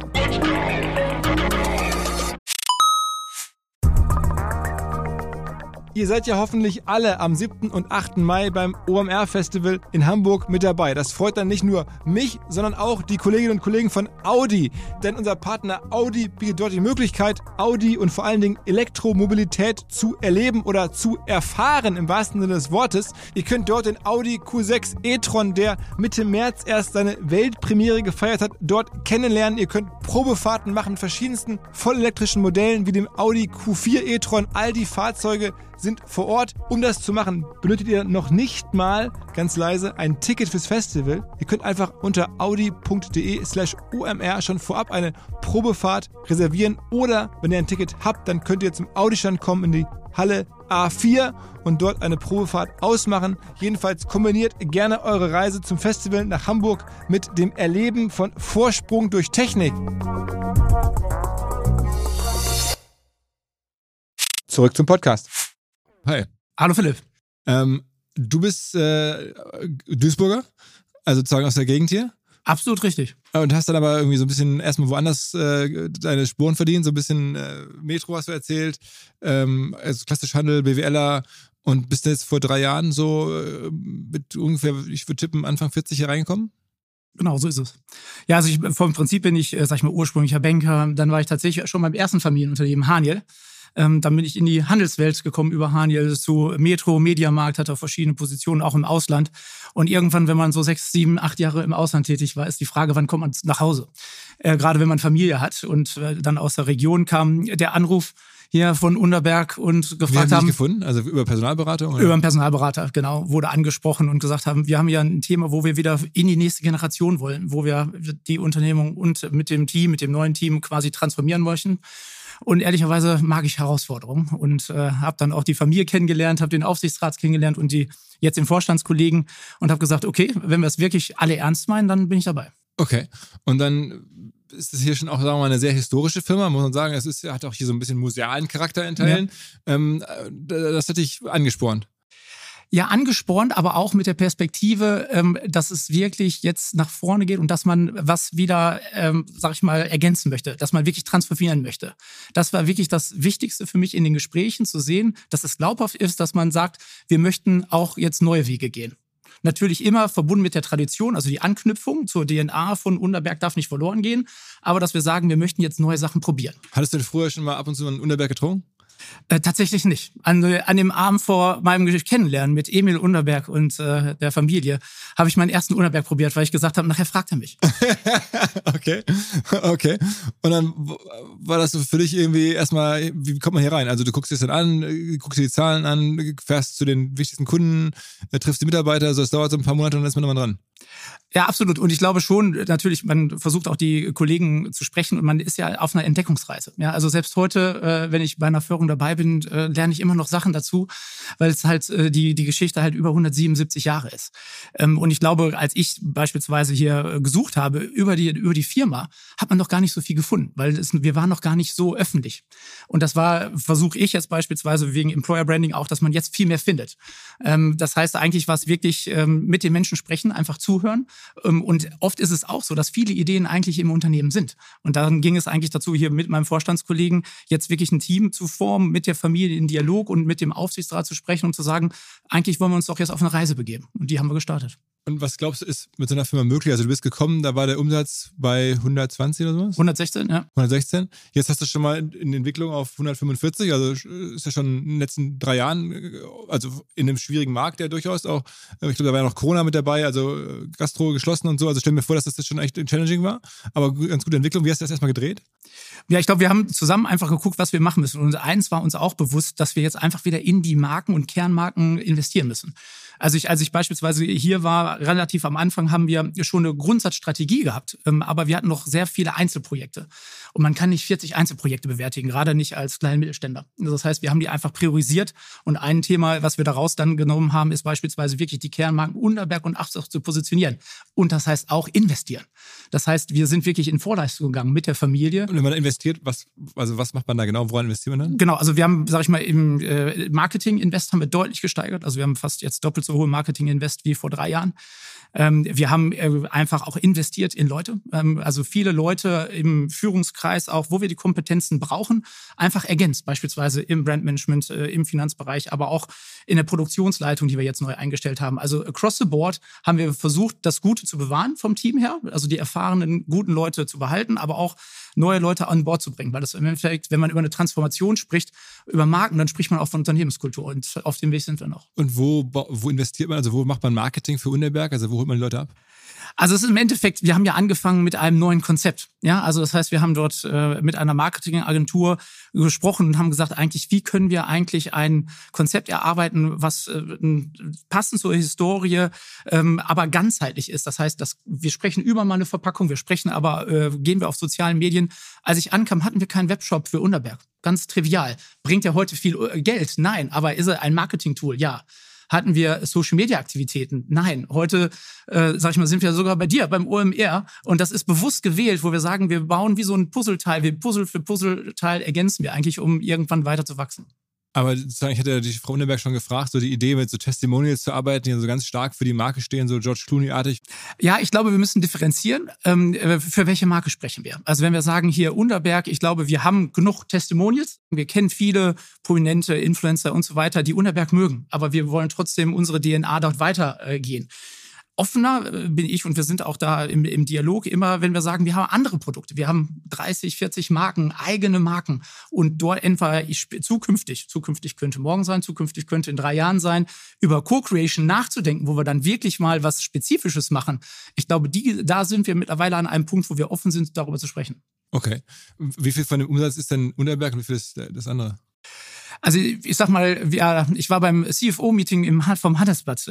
Ihr seid ja hoffentlich alle am 7. und 8. Mai beim OMR-Festival in Hamburg mit dabei. Das freut dann nicht nur mich, sondern auch die Kolleginnen und Kollegen von Audi. Denn unser Partner Audi bietet dort die Möglichkeit, Audi und vor allen Dingen Elektromobilität zu erleben oder zu erfahren, im wahrsten Sinne des Wortes. Ihr könnt dort den Audi Q6 e-tron, der Mitte März erst seine Weltpremiere gefeiert hat, dort kennenlernen. Ihr könnt Probefahrten machen mit verschiedensten vollelektrischen Modellen wie dem Audi Q4 e-tron. All die Fahrzeuge sind vor Ort. Um das zu machen, benötigt ihr noch nicht mal, ganz leise, ein Ticket fürs Festival. Ihr könnt einfach unter audi.de/omr schon vorab eine Probefahrt reservieren oder, wenn ihr ein Ticket habt, dann könnt ihr zum Audi-Stand kommen in die Halle A4 und dort eine Probefahrt ausmachen. Jedenfalls kombiniert gerne eure Reise zum Festival nach Hamburg mit dem Erleben von Vorsprung durch Technik. Zurück zum Podcast. Hi. Hallo Philipp. Du bist Duisburger, also sozusagen aus der Gegend hier. Absolut richtig. Und hast dann aber irgendwie so ein bisschen erstmal woanders deine Spuren verdient, so ein bisschen Metro hast du erzählt, also klassisch Handel, BWLer und bist jetzt vor 3 Jahren so mit ungefähr, ich würde tippen, Anfang 40 hier reingekommen? Genau, so ist es. Ja, also vom Prinzip bin ich, sag ich mal, ursprünglicher Banker. Dann war ich tatsächlich schon beim ersten Familienunternehmen Haniel. Dann bin ich in die Handelswelt gekommen über Haniel zu Metro, Mediamarkt, hatte auch verschiedene Positionen, auch im Ausland. Und irgendwann, wenn man so 6, 7, 8 Jahre im Ausland tätig war, ist die Frage, wann kommt man nach Hause? Gerade wenn man Familie hat. Und dann aus der Region kam der Anruf hier von Unterberg und gefragt haben. Wie gefunden? Also über Personalberatung? Oder? Über einen Personalberater, genau. Wurde angesprochen und gesagt haben, wir haben ja ein Thema, wo wir wieder in die nächste Generation wollen, wo wir die Unternehmung und mit dem neuen Team quasi transformieren möchten. Und ehrlicherweise mag ich Herausforderungen und habe dann auch die Familie kennengelernt, habe den Aufsichtsrat kennengelernt und jetzt den Vorstandskollegen und habe gesagt, okay, wenn wir es wirklich alle ernst meinen, dann bin ich dabei. Okay, und dann ist es hier schon auch, sagen wir mal, eine sehr historische Firma, muss man sagen. Es hat auch hier so ein bisschen musealen Charakter in Teilen. Ja. Das hat dich angespornt. Ja, angespornt, aber auch mit der Perspektive, dass es wirklich jetzt nach vorne geht und dass man was wieder, sag ich mal, ergänzen möchte, dass man wirklich transformieren möchte. Das war wirklich das Wichtigste für mich in den Gesprächen, zu sehen, dass es glaubhaft ist, dass man sagt, wir möchten auch jetzt neue Wege gehen. Natürlich immer verbunden mit der Tradition, also die Anknüpfung zur DNA von Unterberg darf nicht verloren gehen, aber dass wir sagen, wir möchten jetzt neue Sachen probieren. Hattest du früher schon mal ab und zu einen Unterberg getrunken? Tatsächlich nicht. An dem Abend vor meinem Kennenlernen mit Emil Underberg und der Familie habe ich meinen ersten Underberg probiert, weil ich gesagt habe, nachher fragt er mich. Okay. Und dann war das so für dich irgendwie erstmal, wie kommt man hier rein? Also du guckst dir das dann an, guckst dir die Zahlen an, fährst zu den wichtigsten Kunden, triffst die Mitarbeiter, also es dauert so ein paar Monate und dann ist man nochmal dran. Ja, absolut. Und ich glaube schon, natürlich, man versucht auch die Kollegen zu sprechen und man ist ja auf einer Entdeckungsreise. Ja, also selbst heute, wenn ich bei einer Führung dabei bin, lerne ich immer noch Sachen dazu, weil es halt die Geschichte halt über 177 Jahre ist. Und ich glaube, als ich beispielsweise hier gesucht habe über die Firma, hat man noch gar nicht so viel gefunden, weil wir waren noch gar nicht so öffentlich. Und das versuche ich jetzt beispielsweise wegen Employer Branding auch, dass man jetzt viel mehr findet. Das heißt eigentlich, was wirklich mit den Menschen sprechen, einfach zuhören. Und oft ist es auch so, dass viele Ideen eigentlich im Unternehmen sind. Und dann ging es eigentlich dazu, hier mit meinem Vorstandskollegen jetzt wirklich ein Team zu formen, mit der Familie in Dialog und mit dem Aufsichtsrat zu sprechen und zu sagen, eigentlich wollen wir uns doch jetzt auf eine Reise begeben. Und die haben wir gestartet. Und was glaubst du, ist mit so einer Firma möglich? Also du bist gekommen, da war der Umsatz bei 120 oder sowas? 116, ja. 116. Jetzt hast du schon mal in Entwicklung auf 145, also ist ja schon in den letzten 3 Jahren, also in einem schwierigen Markt ja durchaus auch. Ich glaube, da war ja noch Corona mit dabei, also Gastro geschlossen und so. Also stell mir vor, dass das schon echt challenging war, aber ganz gute Entwicklung. Wie hast du das erstmal gedreht? Ja, ich glaube, wir haben zusammen einfach geguckt, was wir machen müssen. Und eins war uns auch bewusst, dass wir jetzt einfach wieder in die Marken und Kernmarken investieren müssen. Also als ich beispielsweise hier war, relativ am Anfang haben wir schon eine Grundsatzstrategie gehabt, aber wir hatten noch sehr viele Einzelprojekte. Und man kann nicht 40 Einzelprojekte bewältigen, gerade nicht als kleinen Mittelständler. Das heißt, wir haben die einfach priorisiert. Und ein Thema, was wir daraus dann genommen haben, ist beispielsweise wirklich die Kernmarken Underberg und Achsach zu positionieren. Und das heißt auch investieren. Das heißt, wir sind wirklich in Vorleistung gegangen mit der Familie. Und wenn man investiert, was macht man da genau? Woran investiert man dann? Genau, also wir haben, sag ich mal, im Marketing-Invest haben wir deutlich gesteigert. Also wir haben fast jetzt doppelt so hohe Marketing-Invest wie vor 3 Jahren. Wir haben einfach auch investiert in Leute. Also viele Leute im Führungskreis auch, wo wir die Kompetenzen brauchen, einfach ergänzt. Beispielsweise im Brandmanagement, im Finanzbereich, aber auch in der Produktionsleitung, die wir jetzt neu eingestellt haben. Also across the board haben wir versucht, das Gute zu bewahren vom Team her. Also die erfahrenen, guten Leute zu behalten, aber auch neue Leute an Bord zu bringen. Weil das im Endeffekt, wenn man über eine Transformation spricht, über Marken, dann spricht man auch von Unternehmenskultur. Und auf dem Weg sind wir noch. Und wo investiert man? Also wo macht man Marketing für Underberg? Also wo holt man die Leute ab? Also es ist im Endeffekt, wir haben ja angefangen mit einem neuen Konzept. Ja, also das heißt, wir haben dort mit einer Marketingagentur gesprochen und haben gesagt, eigentlich, wie können wir eigentlich ein Konzept erarbeiten, was passend zur Historie, aber ganzheitlich ist. Das heißt, wir sprechen über mal eine Verpackung, wir sprechen aber, gehen wir auf sozialen Medien. Als ich ankam, hatten wir keinen Webshop für Underberg. Ganz trivial. Bringt ja heute viel Geld? Nein. Aber ist er ein Marketing-Tool? Ja. Hatten wir Social-Media-Aktivitäten? Nein. Heute, sind wir sogar bei dir, beim OMR. Und das ist bewusst gewählt, wo wir sagen, wir bauen wie so ein Puzzleteil. Wir Puzzle für Puzzleteil ergänzen wir eigentlich, um irgendwann weiter zu wachsen. Aber sozusagen, ich hatte die Frau Underberg schon gefragt, so die Idee mit so Testimonials zu arbeiten, die so ganz stark für die Marke stehen, so George Clooney-artig. Ja, ich glaube, wir müssen differenzieren, für welche Marke sprechen wir. Also wenn wir sagen hier Underberg, ich glaube, wir haben genug Testimonials. Wir kennen viele prominente Influencer und so weiter, die Underberg mögen. Aber wir wollen trotzdem unsere DNA dort weitergehen. Offener bin ich und wir sind auch da im Dialog immer, wenn wir sagen, wir haben andere Produkte. Wir haben 30, 40 Marken, eigene Marken. Und dort entweder zukünftig könnte morgen sein, zukünftig könnte in 3 Jahren sein, über Co-Creation nachzudenken, wo wir dann wirklich mal was Spezifisches machen. Ich glaube, da sind wir mittlerweile an einem Punkt, wo wir offen sind, darüber zu sprechen. Okay. Wie viel von dem Umsatz ist denn Underberg und wie viel ist das andere? Also ich sag mal, ich war beim CFO-Meeting vom Handelsblatt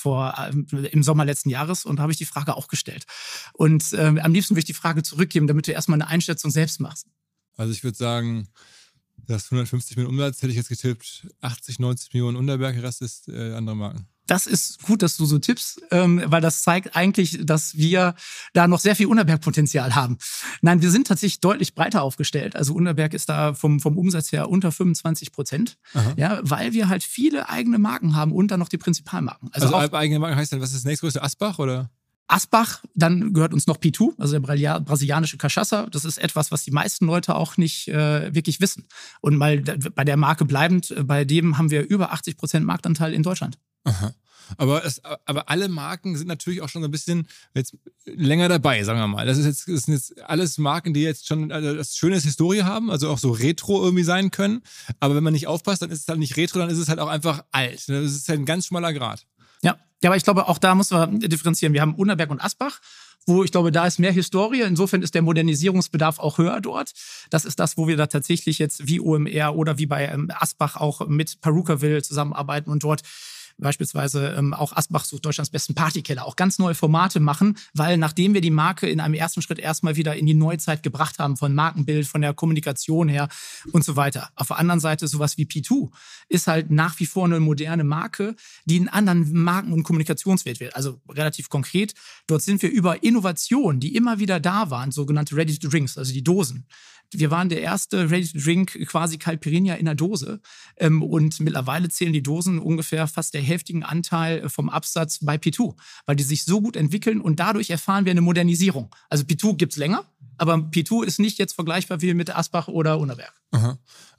im Sommer letzten Jahres und da habe ich die Frage auch gestellt. Und am liebsten würde ich die Frage zurückgeben, damit du erstmal eine Einschätzung selbst machst. Also ich würde sagen, das 150 Millionen Umsatz hätte ich jetzt getippt, 80, 90 Millionen Underberg, der Rest ist andere Marken. Das ist gut, dass du so tippst, weil das zeigt eigentlich, dass wir da noch sehr viel Underberg-Potenzial haben. Nein, wir sind tatsächlich deutlich breiter aufgestellt. Also Underberg ist da vom Umsatz her unter 25%. Ja, weil wir halt viele eigene Marken haben und dann noch die Prinzipalmarken. Also eigene Marken heißt dann, was ist das nächstgrößte, Asbach oder? Asbach, dann gehört uns noch P2, also der brasilianische Cachaça. Das ist etwas, was die meisten Leute auch nicht wirklich wissen. Und mal bei der Marke bleibend, bei dem haben wir über 80% Marktanteil in Deutschland. Aha. Aber alle Marken sind natürlich auch schon so ein bisschen jetzt länger dabei, sagen wir mal. Das sind jetzt alles Marken, die jetzt schon das schönes Historie haben, also auch so retro irgendwie sein können. Aber wenn man nicht aufpasst, dann ist es halt nicht retro, dann ist es halt auch einfach alt. Das ist halt ein ganz schmaler Grat. Ja, aber ich glaube, auch da muss man differenzieren. Wir haben Unterberg und Asbach, wo ich glaube, da ist mehr Historie. Insofern ist der Modernisierungsbedarf auch höher dort. Das ist das, wo wir da tatsächlich jetzt wie OMR oder wie bei Asbach auch mit Perukaville zusammenarbeiten und dort beispielsweise auch Asbach sucht Deutschlands besten Partykeller, auch ganz neue Formate machen, weil nachdem wir die Marke in einem ersten Schritt erstmal wieder in die Neuzeit gebracht haben, von Markenbild, von der Kommunikation her und so weiter. Auf der anderen Seite sowas wie P2 ist halt nach wie vor eine moderne Marke, die einen anderen Marken- und Kommunikationswert wird. Also relativ konkret, dort sind wir über Innovationen, die immer wieder da waren, sogenannte Ready-to-Drinks, also die Dosen. Wir waren der erste Ready-to-Drink, quasi Caipirinha in der Dose. Und mittlerweile zählen die Dosen ungefähr fast der hälftigen Anteil vom Absatz bei P2, weil die sich so gut entwickeln und dadurch erfahren wir eine Modernisierung. Also P2 gibt's länger, aber P2 ist nicht jetzt vergleichbar wie mit Asbach oder Unterberg. Aha.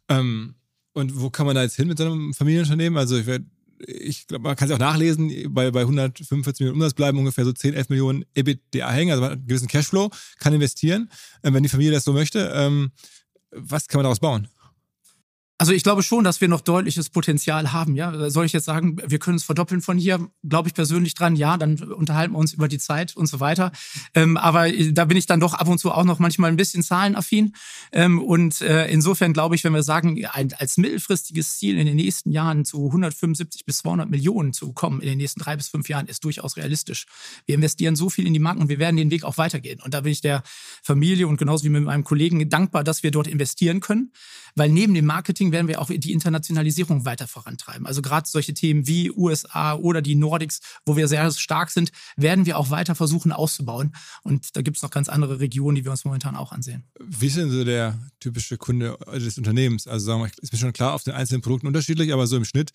Und wo kann man da jetzt hin mit so einem Familienunternehmen? Also ich glaube, man kann es auch nachlesen, bei 145 Millionen Umsatz bleiben ungefähr so 10, 11 Millionen EBITDA hängen, also man hat einen gewissen Cashflow, kann investieren, wenn die Familie das so möchte. Was kann man daraus bauen? Also ich glaube schon, dass wir noch deutliches Potenzial haben. Ja, soll ich jetzt sagen, wir können es verdoppeln von hier? Glaube ich persönlich dran. Ja, dann unterhalten wir uns über die Zeit und so weiter. Aber da bin ich dann doch ab und zu auch noch manchmal ein bisschen zahlenaffin. Insofern glaube ich, wenn wir sagen, als mittelfristiges Ziel in den nächsten Jahren zu 175 bis 200 Millionen zu kommen in den nächsten 3 bis 5 Jahren, ist durchaus realistisch. Wir investieren so viel in die Marken und wir werden den Weg auch weitergehen. Und da bin ich der Familie und genauso wie mit meinem Kollegen dankbar, dass wir dort investieren können, weil neben dem Marketing werden wir auch die Internationalisierung weiter vorantreiben. Also gerade solche Themen wie USA oder die Nordics, wo wir sehr stark sind, werden wir auch weiter versuchen auszubauen. Und da gibt es noch ganz andere Regionen, die wir uns momentan auch ansehen. Wie ist denn so der typische Kunde des Unternehmens? Also sagen wir mal, ist mir schon klar, auf den einzelnen Produkten unterschiedlich, aber so im Schnitt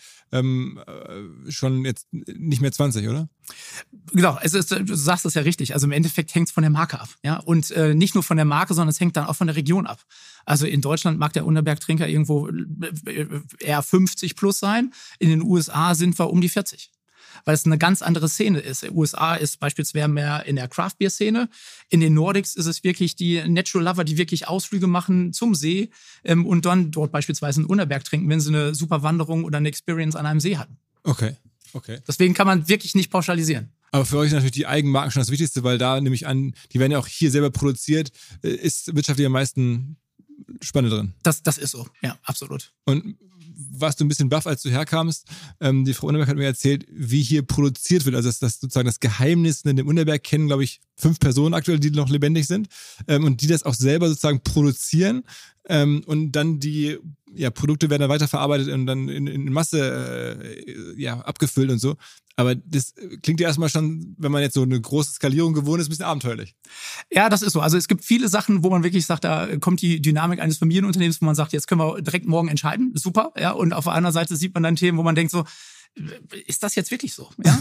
schon jetzt nicht mehr 20, oder? Genau, du sagst das ja richtig. Also im Endeffekt hängt es von der Marke ab. Ja? Und nicht nur von der Marke, sondern es hängt dann auch von der Region ab. Also in Deutschland mag der Unterberg-Trinker irgendwo eher 50 plus sein. In den USA sind wir um die 40. Weil es eine ganz andere Szene ist. In den USA ist beispielsweise mehr in der Craft-Bier-Szene. In den Nordics ist es wirklich die Natural Lover, die wirklich Ausflüge machen zum See und dann dort beispielsweise einen Unterberg trinken, wenn sie eine super Wanderung oder eine Experience an einem See hatten. Okay. Deswegen kann man wirklich nicht pauschalisieren. Aber für euch ist natürlich die Eigenmarken schon das Wichtigste, weil da nehme ich an, die werden ja auch hier selber produziert, ist wirtschaftlich am meisten Spanne drin. Das ist so, ja, absolut. Und warst du ein bisschen baff, als du herkamst? Die Frau Unterberg hat mir erzählt, wie hier produziert wird. Also das sozusagen das Geheimnis in dem Unterberg kennen, glaube ich, 5 Personen aktuell, die noch lebendig sind und die das auch selber sozusagen produzieren und dann die Produkte werden dann weiterverarbeitet und dann in Masse abgefüllt und so. Aber das klingt ja erstmal schon, wenn man jetzt so eine große Skalierung gewohnt ist, ein bisschen abenteuerlich. Ja, das ist so. Also es gibt viele Sachen, wo man wirklich sagt, da kommt die Dynamik eines Familienunternehmens, wo man sagt, jetzt können wir direkt morgen entscheiden. Super. Ja. Und auf der anderen Seite sieht man dann Themen, wo man denkt so, ist das jetzt wirklich so? Ja?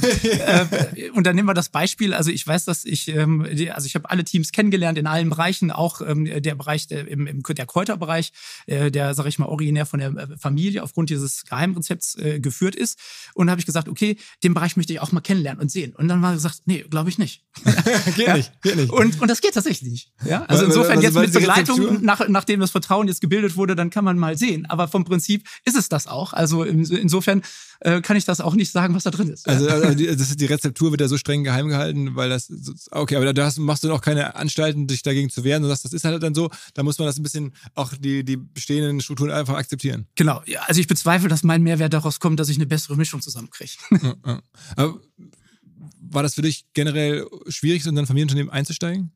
Und dann nehmen wir das Beispiel. Also ich weiß, dass ich habe alle Teams kennengelernt in allen Bereichen, auch der Bereich der Kräuterbereich, der, sag ich mal, originär von der Familie aufgrund dieses Geheimrezepts geführt ist. Und da habe ich gesagt, okay, den Bereich möchte ich auch mal kennenlernen und sehen. Und dann war gesagt, nee, glaube ich nicht. Geht nicht. Und das geht tatsächlich nicht. Ja? Also insofern jetzt mit Begleitung, nachdem das Vertrauen jetzt gebildet wurde, dann kann man mal sehen. Aber vom Prinzip ist es das auch. Also insofern kann ich das auch nicht sagen, was da drin ist. Also die Rezeptur wird ja so streng geheim gehalten, weil das, okay, aber da machst du auch keine Anstalten, dich dagegen zu wehren. Du sagst, das ist halt dann so, da muss man das ein bisschen, auch die bestehenden Strukturen einfach akzeptieren. Genau, ja, also ich bezweifle, dass mein Mehrwert daraus kommt, dass ich eine bessere Mischung zusammenkriege. Ja. Aber war das für dich generell schwierig, so in ein Familienunternehmen einzusteigen?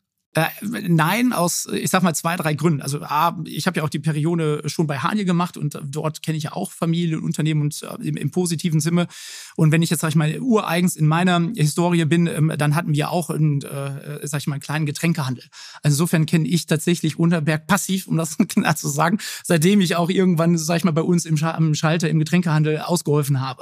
Nein, aus, ich sag mal, 2, 3 Gründen. Also ich habe ja auch die Periode schon bei Haniel gemacht und dort kenne ich ja auch Familienunternehmen und im positiven Sinne. Und wenn ich jetzt, sag ich mal, ureigens in meiner Historie bin, dann hatten wir auch einen kleinen Getränkehandel. Also insofern kenne ich tatsächlich Unterberg passiv, um das klar zu sagen, seitdem ich auch irgendwann, sag ich mal, bei uns am Schalter im Getränkehandel ausgeholfen habe.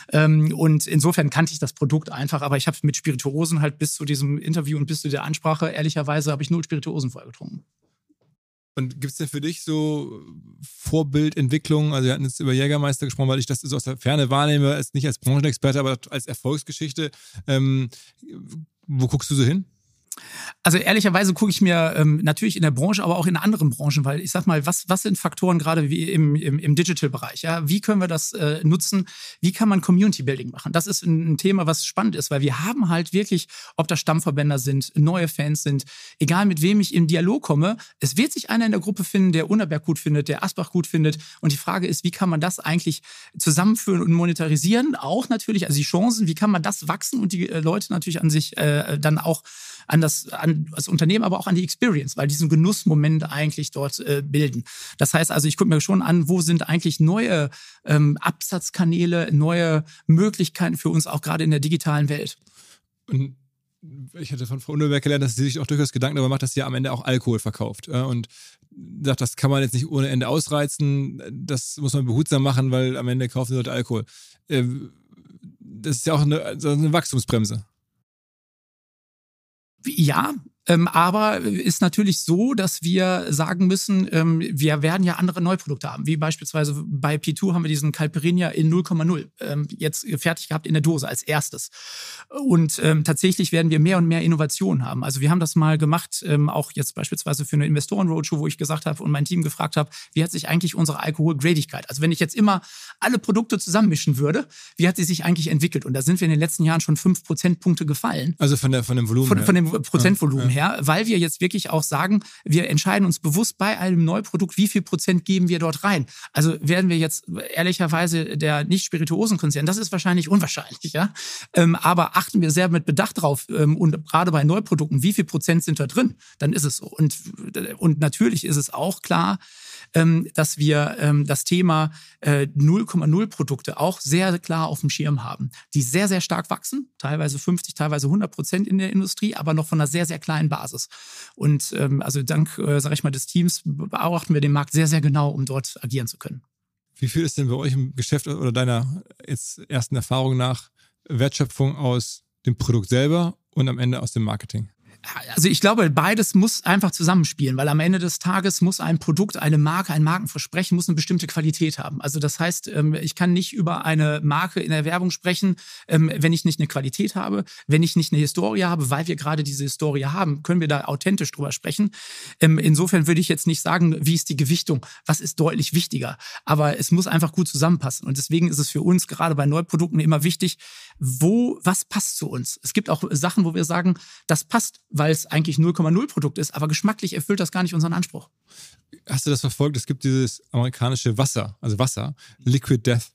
Und insofern kannte ich das Produkt einfach, aber ich habe mit Spirituosen halt bis zu diesem Interview und bis zu der Ansprache ehrlicherweise habe ich 0 Spirituosen vorher getrunken. Und gibt es denn für dich so Vorbildentwicklungen? Also wir hatten jetzt über Jägermeister gesprochen, weil ich das so aus der Ferne wahrnehme, nicht als Branchenexperte, aber als Erfolgsgeschichte. Wo guckst du so hin? Also ehrlicherweise gucke ich mir natürlich in der Branche, aber auch in anderen Branchen, weil ich sag mal, was sind Faktoren gerade wie im Digital-Bereich? Ja? Wie können wir das nutzen? Wie kann man Community-Building machen? Das ist ein Thema, was spannend ist, weil wir haben halt wirklich, ob das Stammverbänder sind, neue Fans sind, egal mit wem ich im Dialog komme, es wird sich einer in der Gruppe finden, der Unnerberg gut findet, der Asbach gut findet. Und die Frage ist, wie kann man das eigentlich zusammenführen und monetarisieren? Auch natürlich, also die Chancen, wie kann man das wachsen und die Leute natürlich an sich dann auch an das Unternehmen, aber auch an die Experience, weil diesen Genussmoment eigentlich dort bilden. Das heißt also, ich gucke mir schon an, wo sind eigentlich neue Absatzkanäle, neue Möglichkeiten für uns auch gerade in der digitalen Welt. Und ich hatte von Frau Unnerberg gelernt, dass sie sich auch durchaus Gedanken darüber macht, dass sie ja am Ende auch Alkohol verkauft. Und sagt, das kann man jetzt nicht ohne Ende ausreizen, das muss man behutsam machen, weil am Ende kaufen die Leute Alkohol. Das ist ja auch eine Wachstumsbremse. Ja, aber ist natürlich so, dass wir sagen müssen, wir werden ja andere Neuprodukte haben. Wie beispielsweise bei P2 haben wir diesen Caipirinha in 0,0 jetzt fertig gehabt in der Dose als erstes. Und tatsächlich werden wir mehr und mehr Innovationen haben. Also wir haben das mal gemacht, auch jetzt beispielsweise für eine Investoren-Roadshow, wo ich gesagt habe und mein Team gefragt habe, wie hat sich eigentlich unsere Alkoholgradigkeit, also wenn ich jetzt immer alle Produkte zusammenmischen würde, wie hat sie sich eigentlich entwickelt? Und da sind wir in den letzten Jahren schon 5 Prozentpunkte gefallen. Also von dem Volumen von dem Prozentvolumen her, weil wir jetzt wirklich auch sagen, wir entscheiden uns bewusst bei einem Neuprodukt, wie viel Prozent geben wir dort rein. Also werden wir jetzt ehrlicherweise der Nicht-Spirituosen-Konzern, das ist wahrscheinlich unwahrscheinlich, ja. Aber achten wir sehr mit Bedacht drauf und gerade bei Neuprodukten, wie viel Prozent sind da drin, dann ist es so. Und natürlich ist es auch klar, dass wir das Thema 0,0 Produkte auch sehr klar auf dem Schirm haben, die sehr, sehr stark wachsen, teilweise 50, teilweise 100% in der Industrie, aber noch von einer sehr, sehr kleinen Basis. Und also dank, sage ich mal, des Teams beobachten wir den Markt sehr, sehr genau, um dort agieren zu können. Wie viel ist denn bei euch im Geschäft oder deiner jetzt ersten Erfahrung nach Wertschöpfung aus dem Produkt selber und am Ende aus dem Marketing? Also ich glaube, beides muss einfach zusammenspielen, weil am Ende des Tages muss ein Produkt, eine Marke, ein Markenversprechen muss eine bestimmte Qualität haben. Also das heißt, ich kann nicht über eine Marke in der Werbung sprechen, wenn ich nicht eine Qualität habe, wenn ich nicht eine Historie habe, weil wir gerade diese Historie haben, können wir da authentisch drüber sprechen. Insofern würde ich jetzt nicht sagen, wie ist die Gewichtung, was ist deutlich wichtiger, aber es muss einfach gut zusammenpassen und deswegen ist es für uns gerade bei Neuprodukten immer wichtig, was passt zu uns. Es gibt auch Sachen, wo wir sagen, das passt, weil es eigentlich 0,0 Produkt ist, aber geschmacklich erfüllt das gar nicht unseren Anspruch. Hast du das verfolgt? Es gibt dieses amerikanische Wasser, Liquid Death.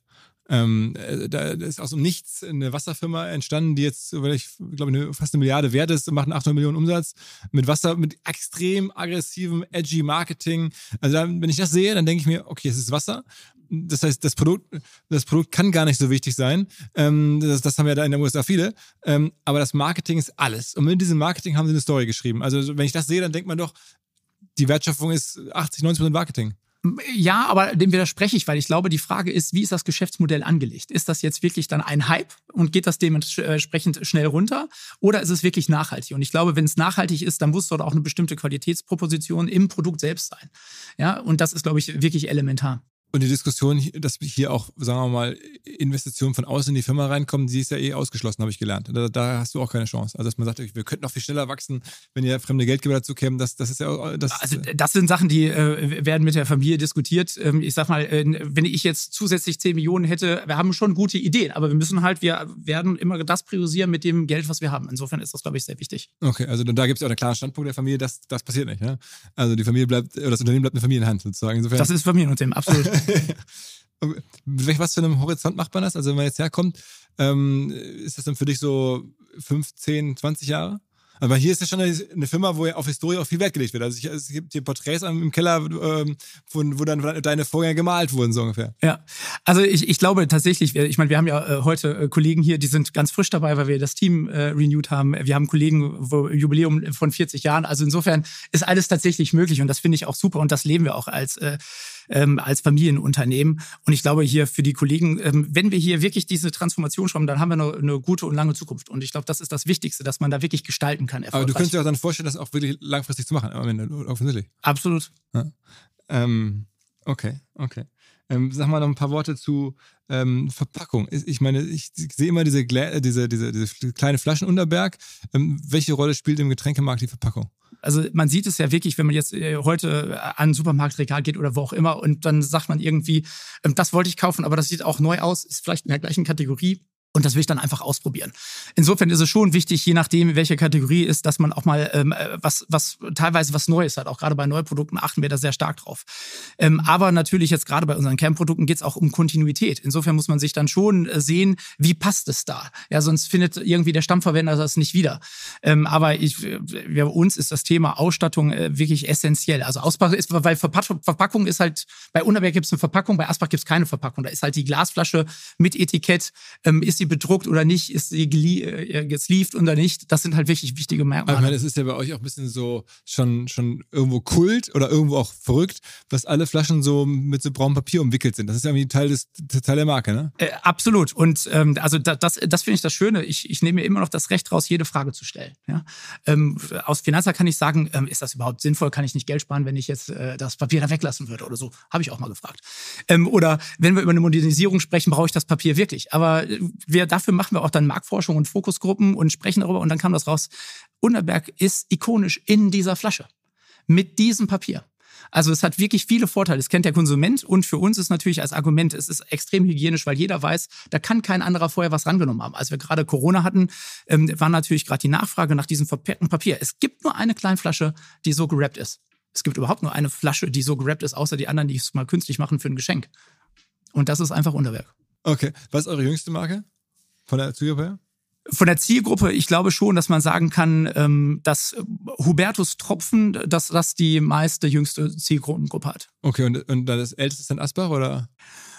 Da ist aus dem Nichts eine Wasserfirma entstanden, die jetzt, ich glaube, fast 1 Milliarde wert ist und macht 800 Millionen Umsatz mit Wasser, mit extrem aggressivem, edgy Marketing. Also wenn ich das sehe, dann denke ich mir, okay, es ist Wasser. Das heißt, das Produkt kann gar nicht so wichtig sein. Das haben ja da in den USA viele. Aber das Marketing ist alles. Und mit diesem Marketing haben sie eine Story geschrieben. Also wenn ich das sehe, dann denkt man doch, die Wertschöpfung ist 80-90% Marketing. Ja, aber dem widerspreche ich, weil ich glaube, die Frage ist, wie ist das Geschäftsmodell angelegt? Ist das jetzt wirklich dann ein Hype und geht das dementsprechend schnell runter? Oder ist es wirklich nachhaltig? Und ich glaube, wenn es nachhaltig ist, dann muss dort auch eine bestimmte Qualitätsproposition im Produkt selbst sein. Ja, und das ist, glaube ich, wirklich elementar. Und die Diskussion, dass hier auch, sagen wir mal, Investitionen von außen in die Firma reinkommen, die ist ja ausgeschlossen, habe ich gelernt. Da hast du auch keine Chance. Also dass man sagt, wir könnten noch viel schneller wachsen, wenn ja fremde Geldgeber dazu kämen, das ist ja... Also das sind Sachen, die werden mit der Familie diskutiert. Ich sag mal, wenn ich jetzt zusätzlich 10 Millionen hätte, wir haben schon gute Ideen, aber wir werden immer das priorisieren mit dem Geld, was wir haben. Insofern ist das, glaube ich, sehr wichtig. Okay, also da gibt es ja auch einen klaren Standpunkt der Familie, das passiert nicht. Ja? Also die Familie das Unternehmen bleibt eine Familienhand sozusagen. Insofern, das ist Familienunternehmen, absolut. Mit was für einem Horizont macht man das? Also wenn man jetzt herkommt, ist das dann für dich so 5, 10, 20 Jahre? Aber hier ist ja schon eine Firma, wo ja auf Historie auch viel Wert gelegt wird. Also es gibt hier Porträts im Keller, wo dann deine Vorgänger gemalt wurden, so ungefähr. Ja, also ich glaube tatsächlich, ich meine, wir haben ja heute Kollegen hier, die sind ganz frisch dabei, weil wir das Team renewed haben. Wir haben Kollegen, wo Jubiläum von 40 Jahren. Also insofern ist alles tatsächlich möglich und das finde ich auch super und das leben wir auch als als Familienunternehmen. Und ich glaube hier für die Kollegen, wenn wir hier wirklich diese Transformation schaffen, dann haben wir eine gute und lange Zukunft. Und ich glaube, das ist das Wichtigste, dass man da wirklich gestalten kann. Aber du könntest dir auch dann vorstellen, das auch wirklich langfristig zu machen, am Ende, offensichtlich. Absolut. Ja. Okay. Sag mal noch ein paar Worte zu Verpackung. Ich meine, ich sehe immer diese kleine Flaschenunterberg. Welche Rolle spielt im Getränkemarkt die Verpackung? Also man sieht es ja wirklich, wenn man jetzt heute an ein Supermarktregal geht oder wo auch immer und dann sagt man irgendwie, das wollte ich kaufen, aber das sieht auch neu aus, ist vielleicht in der gleichen Kategorie. Und das will ich dann einfach ausprobieren. Insofern ist es schon wichtig, je nachdem, welche Kategorie ist, dass man auch mal teilweise was Neues hat. Auch gerade bei Neuprodukten achten wir da sehr stark drauf. Aber natürlich jetzt gerade bei unseren Kernprodukten geht es auch um Kontinuität. Insofern muss man sich dann schon sehen, wie passt es da? Ja, sonst findet irgendwie der Stammverwender das nicht wieder. Aber bei uns ist das Thema Ausstattung wirklich essentiell. Also Ausbau ist, weil Verpackung ist halt, bei Unterberg gibt es eine Verpackung, bei Asbach gibt es keine Verpackung. Da ist halt die Glasflasche mit Etikett, ist sie bedruckt oder nicht, ist sie gesleeved oder nicht. Das sind halt wirklich wichtige Merkmale. Ich meine, es ist ja bei euch auch ein bisschen so schon irgendwo Kult oder irgendwo auch verrückt, dass alle Flaschen so mit so braunem Papier umwickelt sind. Das ist ja irgendwie Teil der Marke, ne? Absolut. Und also das finde ich das Schöne. Ich nehme mir immer noch das Recht raus, jede Frage zu stellen. Ja? Aus Finanzer kann ich sagen, ist das überhaupt sinnvoll? Kann ich nicht Geld sparen, wenn ich jetzt das Papier da weglassen würde oder so? Habe ich auch mal gefragt. Oder wenn wir über eine Modernisierung sprechen, brauche ich das Papier wirklich? Aber dafür machen wir auch dann Marktforschung und Fokusgruppen und sprechen darüber und dann kam das raus. Unterberg ist ikonisch in dieser Flasche. Mit diesem Papier. Also es hat wirklich viele Vorteile. Das kennt der Konsument und für uns ist natürlich als Argument, es ist extrem hygienisch, weil jeder weiß, da kann kein anderer vorher was rangenommen haben. Als wir gerade Corona hatten, war natürlich gerade die Nachfrage nach diesem verpackten Papier. Es gibt nur eine Kleinflasche, die so gerappt ist. Es gibt überhaupt nur eine Flasche, die so gerappt ist, außer die anderen, die es mal künstlich machen für ein Geschenk. Und das ist einfach Unterberg. Okay. Was ist eure jüngste Marke? Von der Zielgruppe her? Von der Zielgruppe, ich glaube schon, dass man sagen kann, dass Hubertus Tropfen, dass das die jüngste Zielgruppengruppe hat. Okay, und das älteste ist dann Asbach, oder?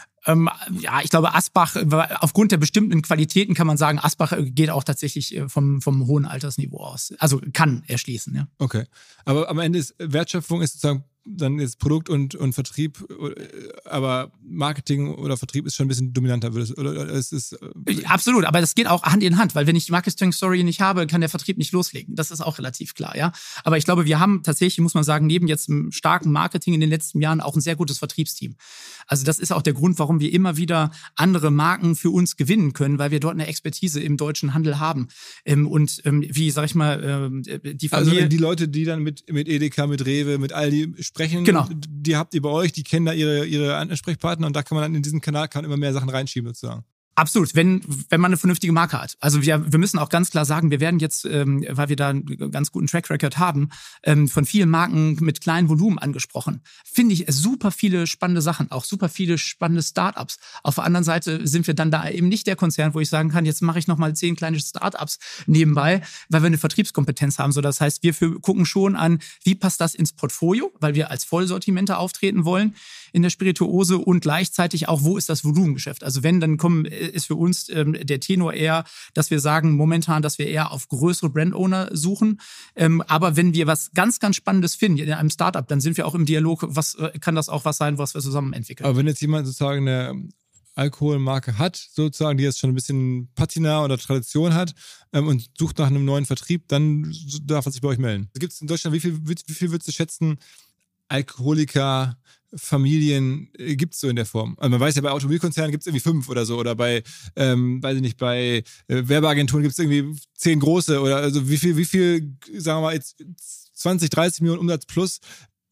Ja, ich glaube, Asbach, aufgrund der bestimmten Qualitäten kann man sagen, Asbach geht auch tatsächlich vom hohen Altersniveau aus. Also kann erschließen, ja. Okay. Aber am Ende ist Wertschöpfung ist sozusagen dann jetzt Produkt und Vertrieb, aber Marketing oder Vertrieb ist schon ein bisschen dominanter. Oder es ist absolut, aber das geht auch Hand in Hand, weil wenn ich die Marketing-Story nicht habe, kann der Vertrieb nicht loslegen. Das ist auch relativ klar, ja. Aber ich glaube, wir haben tatsächlich, muss man sagen, neben jetzt einem starken Marketing in den letzten Jahren auch ein sehr gutes Vertriebsteam. Also das ist auch der Grund, warum wir immer wieder andere Marken für uns gewinnen können, weil wir dort eine Expertise im deutschen Handel haben. Und wie, sag ich mal, die Familie... Also die Leute, die dann mit Edeka, mit Rewe, mit Aldi sprechen, genau. Die habt ihr bei euch, die kennen da ihre Ansprechpartner und da kann man dann in diesen Kanal immer mehr Sachen reinschieben sozusagen. Absolut, wenn man eine vernünftige Marke hat. Also wir müssen auch ganz klar sagen, wir werden jetzt, weil wir da einen ganz guten Track Record haben, von vielen Marken mit kleinen Volumen angesprochen. Finde ich super viele spannende Sachen, auch super viele spannende Startups. Auf der anderen Seite sind wir dann da eben nicht der Konzern, wo ich sagen kann, jetzt mache ich nochmal 10 kleine Startups nebenbei, weil wir eine Vertriebskompetenz haben. So, das heißt, wir gucken schon an, wie passt das ins Portfolio, weil wir als Vollsortimenter auftreten wollen in der Spirituose und gleichzeitig auch, wo ist das Volumengeschäft? Also wenn, dann ist für uns der Tenor eher, dass wir sagen momentan, dass wir eher auf größere Brand-Owner suchen. Aber wenn wir was ganz, ganz Spannendes finden in einem Startup, dann sind wir auch im Dialog, kann das auch was sein, was wir zusammen entwickeln. Aber wenn jetzt jemand sozusagen eine Alkoholmarke hat, sozusagen, die jetzt schon ein bisschen Patina oder Tradition hat und sucht nach einem neuen Vertrieb, dann darf er sich bei euch melden. Gibt es in Deutschland, wie viel würdest du schätzen, Alkoholiker, Familien gibt es so in der Form? Also man weiß ja, bei Automobilkonzernen gibt es irgendwie 5 oder so, oder bei, weiß ich nicht, bei Werbeagenturen gibt es irgendwie 10 große, oder also wie viel, sagen wir mal, jetzt 20, 30 Millionen Umsatz plus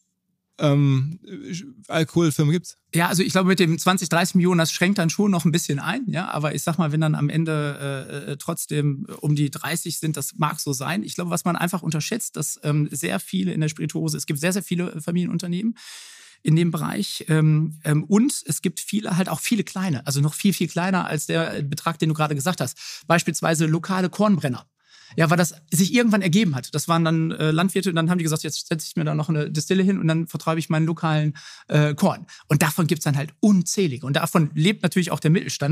Alkoholfirmen gibt's? Ja, also ich glaube, mit dem 20, 30 Millionen, das schränkt dann schon noch ein bisschen ein, ja, aber ich sag mal, wenn dann am Ende trotzdem um die 30 sind, das mag so sein. Ich glaube, was man einfach unterschätzt, dass sehr viele in der Spirituose, es gibt sehr, sehr viele Familienunternehmen in dem Bereich und es gibt viele kleine, also noch viel, viel kleiner als der Betrag, den du gerade gesagt hast. Beispielsweise lokale Kornbrenner. Ja, weil das sich irgendwann ergeben hat. Das waren dann Landwirte und dann haben die gesagt, jetzt setze ich mir da noch eine Distille hin und dann vertreibe ich meinen lokalen Korn. Und davon gibt's dann halt unzählige. Und davon lebt natürlich auch der Mittelstand.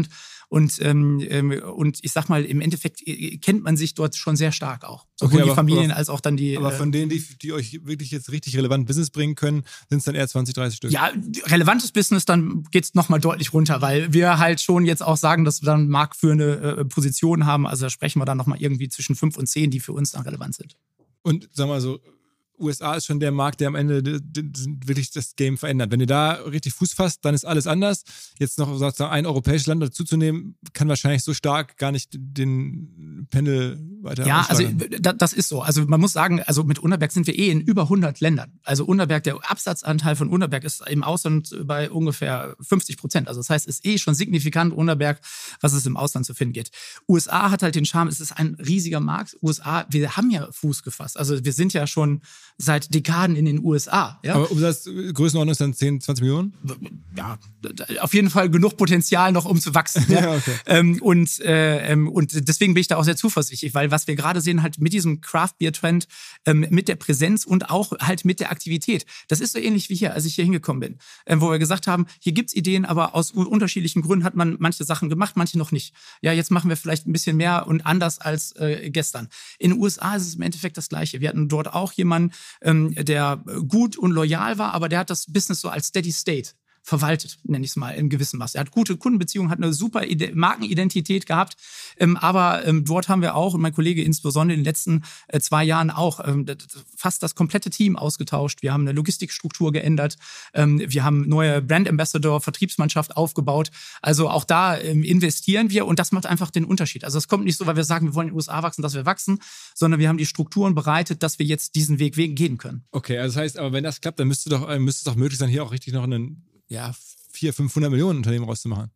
Und ich sag mal, im Endeffekt kennt man sich dort schon sehr stark auch. Sowohl die Familien als auch dann die... Aber von denen, die euch wirklich jetzt richtig relevant Business bringen können, sind es dann eher 20, 30 Stück? Ja, relevantes Business, dann geht's nochmal deutlich runter, weil wir halt schon jetzt auch sagen, dass wir dann marktführende Positionen haben. Also da sprechen wir dann nochmal irgendwie zwischen 5 und 10, die für uns dann relevant sind. Und sag mal so, USA ist schon der Markt, der am Ende wirklich das Game verändert. Wenn ihr da richtig Fuß fasst, dann ist alles anders. Jetzt noch sozusagen ein europäisches Land dazuzunehmen, kann wahrscheinlich so stark gar nicht den Pendel weiter ausschlagen. Ja, also das ist so. Also man muss sagen, also mit Unterberg sind wir in über 100 Ländern. Also Unterberg, der Absatzanteil von Unterberg ist im Ausland bei ungefähr 50%. Also das heißt, es ist schon signifikant Unterberg, was es im Ausland zu finden geht. USA hat halt den Charme, es ist ein riesiger Markt. USA, wir haben ja Fuß gefasst. Also wir sind ja schon seit Dekaden in den USA. Ja? Aber Umsatz, Größenordnung ist dann 10, 20 Millionen? Ja, auf jeden Fall genug Potenzial noch, um zu wachsen. Ja? Ja, okay. Und deswegen bin ich da auch sehr zuversichtlich, weil was wir gerade sehen, halt mit diesem Craft-Beer-Trend, mit der Präsenz und auch halt mit der Aktivität. Das ist so ähnlich wie hier, als ich hier hingekommen bin, wo wir gesagt haben, hier gibt's Ideen, aber aus unterschiedlichen Gründen hat man manche Sachen gemacht, manche noch nicht. Ja, jetzt machen wir vielleicht ein bisschen mehr und anders als gestern. In den USA ist es im Endeffekt das Gleiche. Wir hatten dort auch jemanden, der gut und loyal war, aber der hat das Business so als Steady State verwaltet, nenne ich es mal, in gewissem Maße. Er hat gute Kundenbeziehungen, hat eine super Markenidentität gehabt, aber dort haben wir auch, und mein Kollege insbesondere in den letzten 2 Jahren auch, fast das komplette Team ausgetauscht. Wir haben eine Logistikstruktur geändert, wir haben neue Brand Ambassador, Vertriebsmannschaft aufgebaut. Also auch da investieren wir und das macht einfach den Unterschied. Also es kommt nicht so, weil wir sagen, wir wollen in den USA wachsen, dass wir wachsen, sondern wir haben die Strukturen bereitet, dass wir jetzt diesen Weg gehen können. Okay, also das heißt, aber wenn das klappt, dann müsste es doch möglich sein, hier auch richtig noch einen 400, 500 Millionen Unternehmen rauszumachen.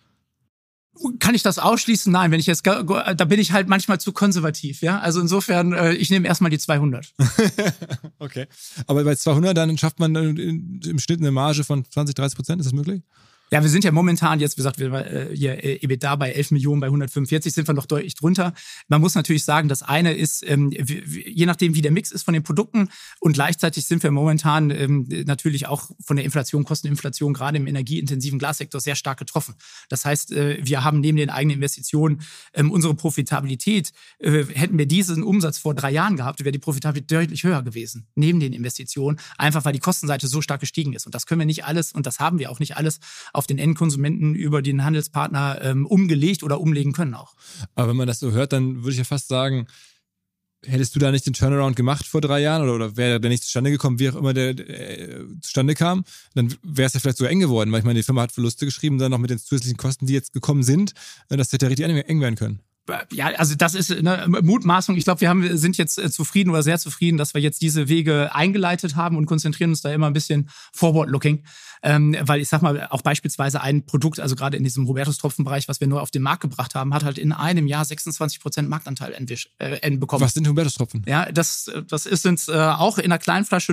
Kann ich das ausschließen? Nein, wenn ich jetzt, da bin ich halt manchmal zu konservativ, ja. Also insofern, ich nehme erstmal die 200. Okay. Aber bei 200 dann schafft man im Schnitt eine Marge von 20, 30%, ist das möglich? Ja, wir sind ja momentan jetzt, wie gesagt, wir hier EBITDA bei 11 Millionen, bei 145 sind wir noch deutlich drunter. Man muss natürlich sagen, das eine ist, je nachdem, wie der Mix ist von den Produkten und gleichzeitig sind wir momentan natürlich auch von der Inflation, Kosteninflation, gerade im energieintensiven Glassektor sehr stark getroffen. Das heißt, wir haben neben den eigenen Investitionen unsere Profitabilität, hätten wir diesen Umsatz vor 3 Jahren gehabt, wäre die Profitabilität deutlich höher gewesen, neben den Investitionen, einfach weil die Kostenseite so stark gestiegen ist. Und das können wir nicht alles, und das haben wir auch nicht alles auf den Endkonsumenten über den Handelspartner umgelegt oder umlegen können auch. Aber wenn man das so hört, dann würde ich ja fast sagen, hättest du da nicht den Turnaround gemacht vor 3 Jahren oder wäre der nicht zustande gekommen, wie auch immer der zustande kam, dann wäre es ja vielleicht sogar eng geworden, weil ich meine, die Firma hat Verluste geschrieben, dann noch mit den zusätzlichen Kosten, die jetzt gekommen sind, das hätte ja richtig eng werden können. Ja, also das ist eine Mutmaßung. Ich glaube, wir sind jetzt zufrieden oder sehr zufrieden, dass wir jetzt diese Wege eingeleitet haben und konzentrieren uns da immer ein bisschen forward-looking. Weil ich sag mal, auch beispielsweise ein Produkt, also gerade in diesem Hubertus-Tropfen-Bereich, was wir neu auf den Markt gebracht haben, hat halt in einem Jahr 26% Marktanteil bekommen. Was sind Hubertus-Tropfen? Ja, das sind auch in einer kleinen Flasche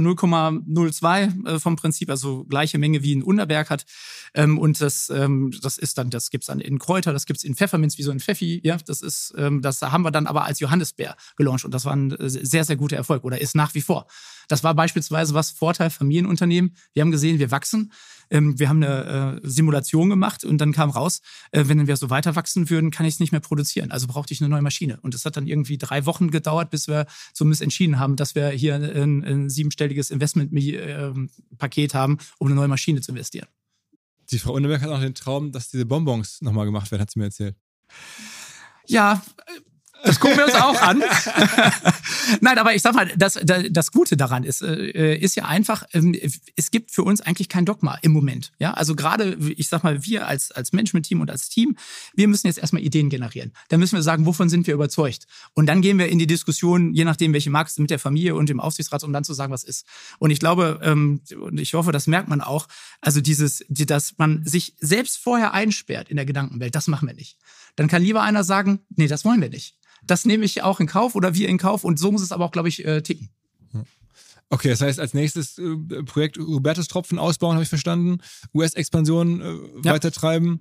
0,02 vom Prinzip, also gleiche Menge wie ein Unterberg hat. Und das gibt's dann in Kräuter, das gibt's in Pfefferminz, wie so ein Pfeffi, ja, das haben wir dann aber als Johannisbeer gelauncht und das war ein sehr, sehr guter Erfolg oder ist nach wie vor. Das war beispielsweise was Vorteil Familienunternehmen. Wir haben gesehen, wir wachsen. Wir haben eine Simulation gemacht und dann kam raus, wenn wir so weiter wachsen würden, kann ich es nicht mehr produzieren. Also brauchte ich eine neue Maschine. Und das hat dann irgendwie 3 Wochen gedauert, bis wir zumindest entschieden haben, dass wir hier ein 7-stelliges Investmentpaket haben, um eine neue Maschine zu investieren. Die Frau Unterberg hat auch den Traum, dass diese Bonbons nochmal gemacht werden, hat sie mir erzählt. Ja, das gucken wir uns auch an. Nein, aber ich sag mal, das Gute daran ist ja einfach, es gibt für uns eigentlich kein Dogma im Moment. Ja, also gerade, ich sag mal, wir als Management-Team und als Team, wir müssen jetzt erstmal Ideen generieren. Dann müssen wir sagen, wovon sind wir überzeugt? Und dann gehen wir in die Diskussion, je nachdem, welche Markt mit der Familie und dem Aufsichtsrat, um dann zu sagen, was ist. Und ich glaube, und ich hoffe, das merkt man auch, also dass man sich selbst vorher einsperrt in der Gedankenwelt, das machen wir nicht. Dann kann lieber einer sagen, nee, das wollen wir nicht. Das nehme ich auch in Kauf oder wir in Kauf und so muss es aber auch, glaube ich, ticken. Okay, das heißt, als nächstes Projekt Hubertus-Tropfen ausbauen, habe ich verstanden. US-Expansion weitertreiben,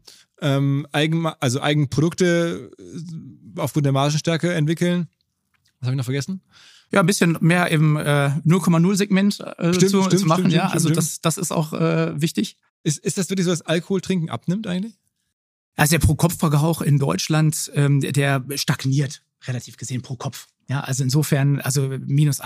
Eigenprodukte aufgrund der Margenstärke entwickeln. Was habe ich noch vergessen? Ja, ein bisschen mehr im 0,0-Segment zu machen. Stimmt, das ist auch wichtig. Ist das wirklich so, dass Alkohol trinken abnimmt eigentlich? Also der Pro-Kopf-Verbrauch in Deutschland, der stagniert, relativ gesehen, pro Kopf. Ja, also insofern, also -1,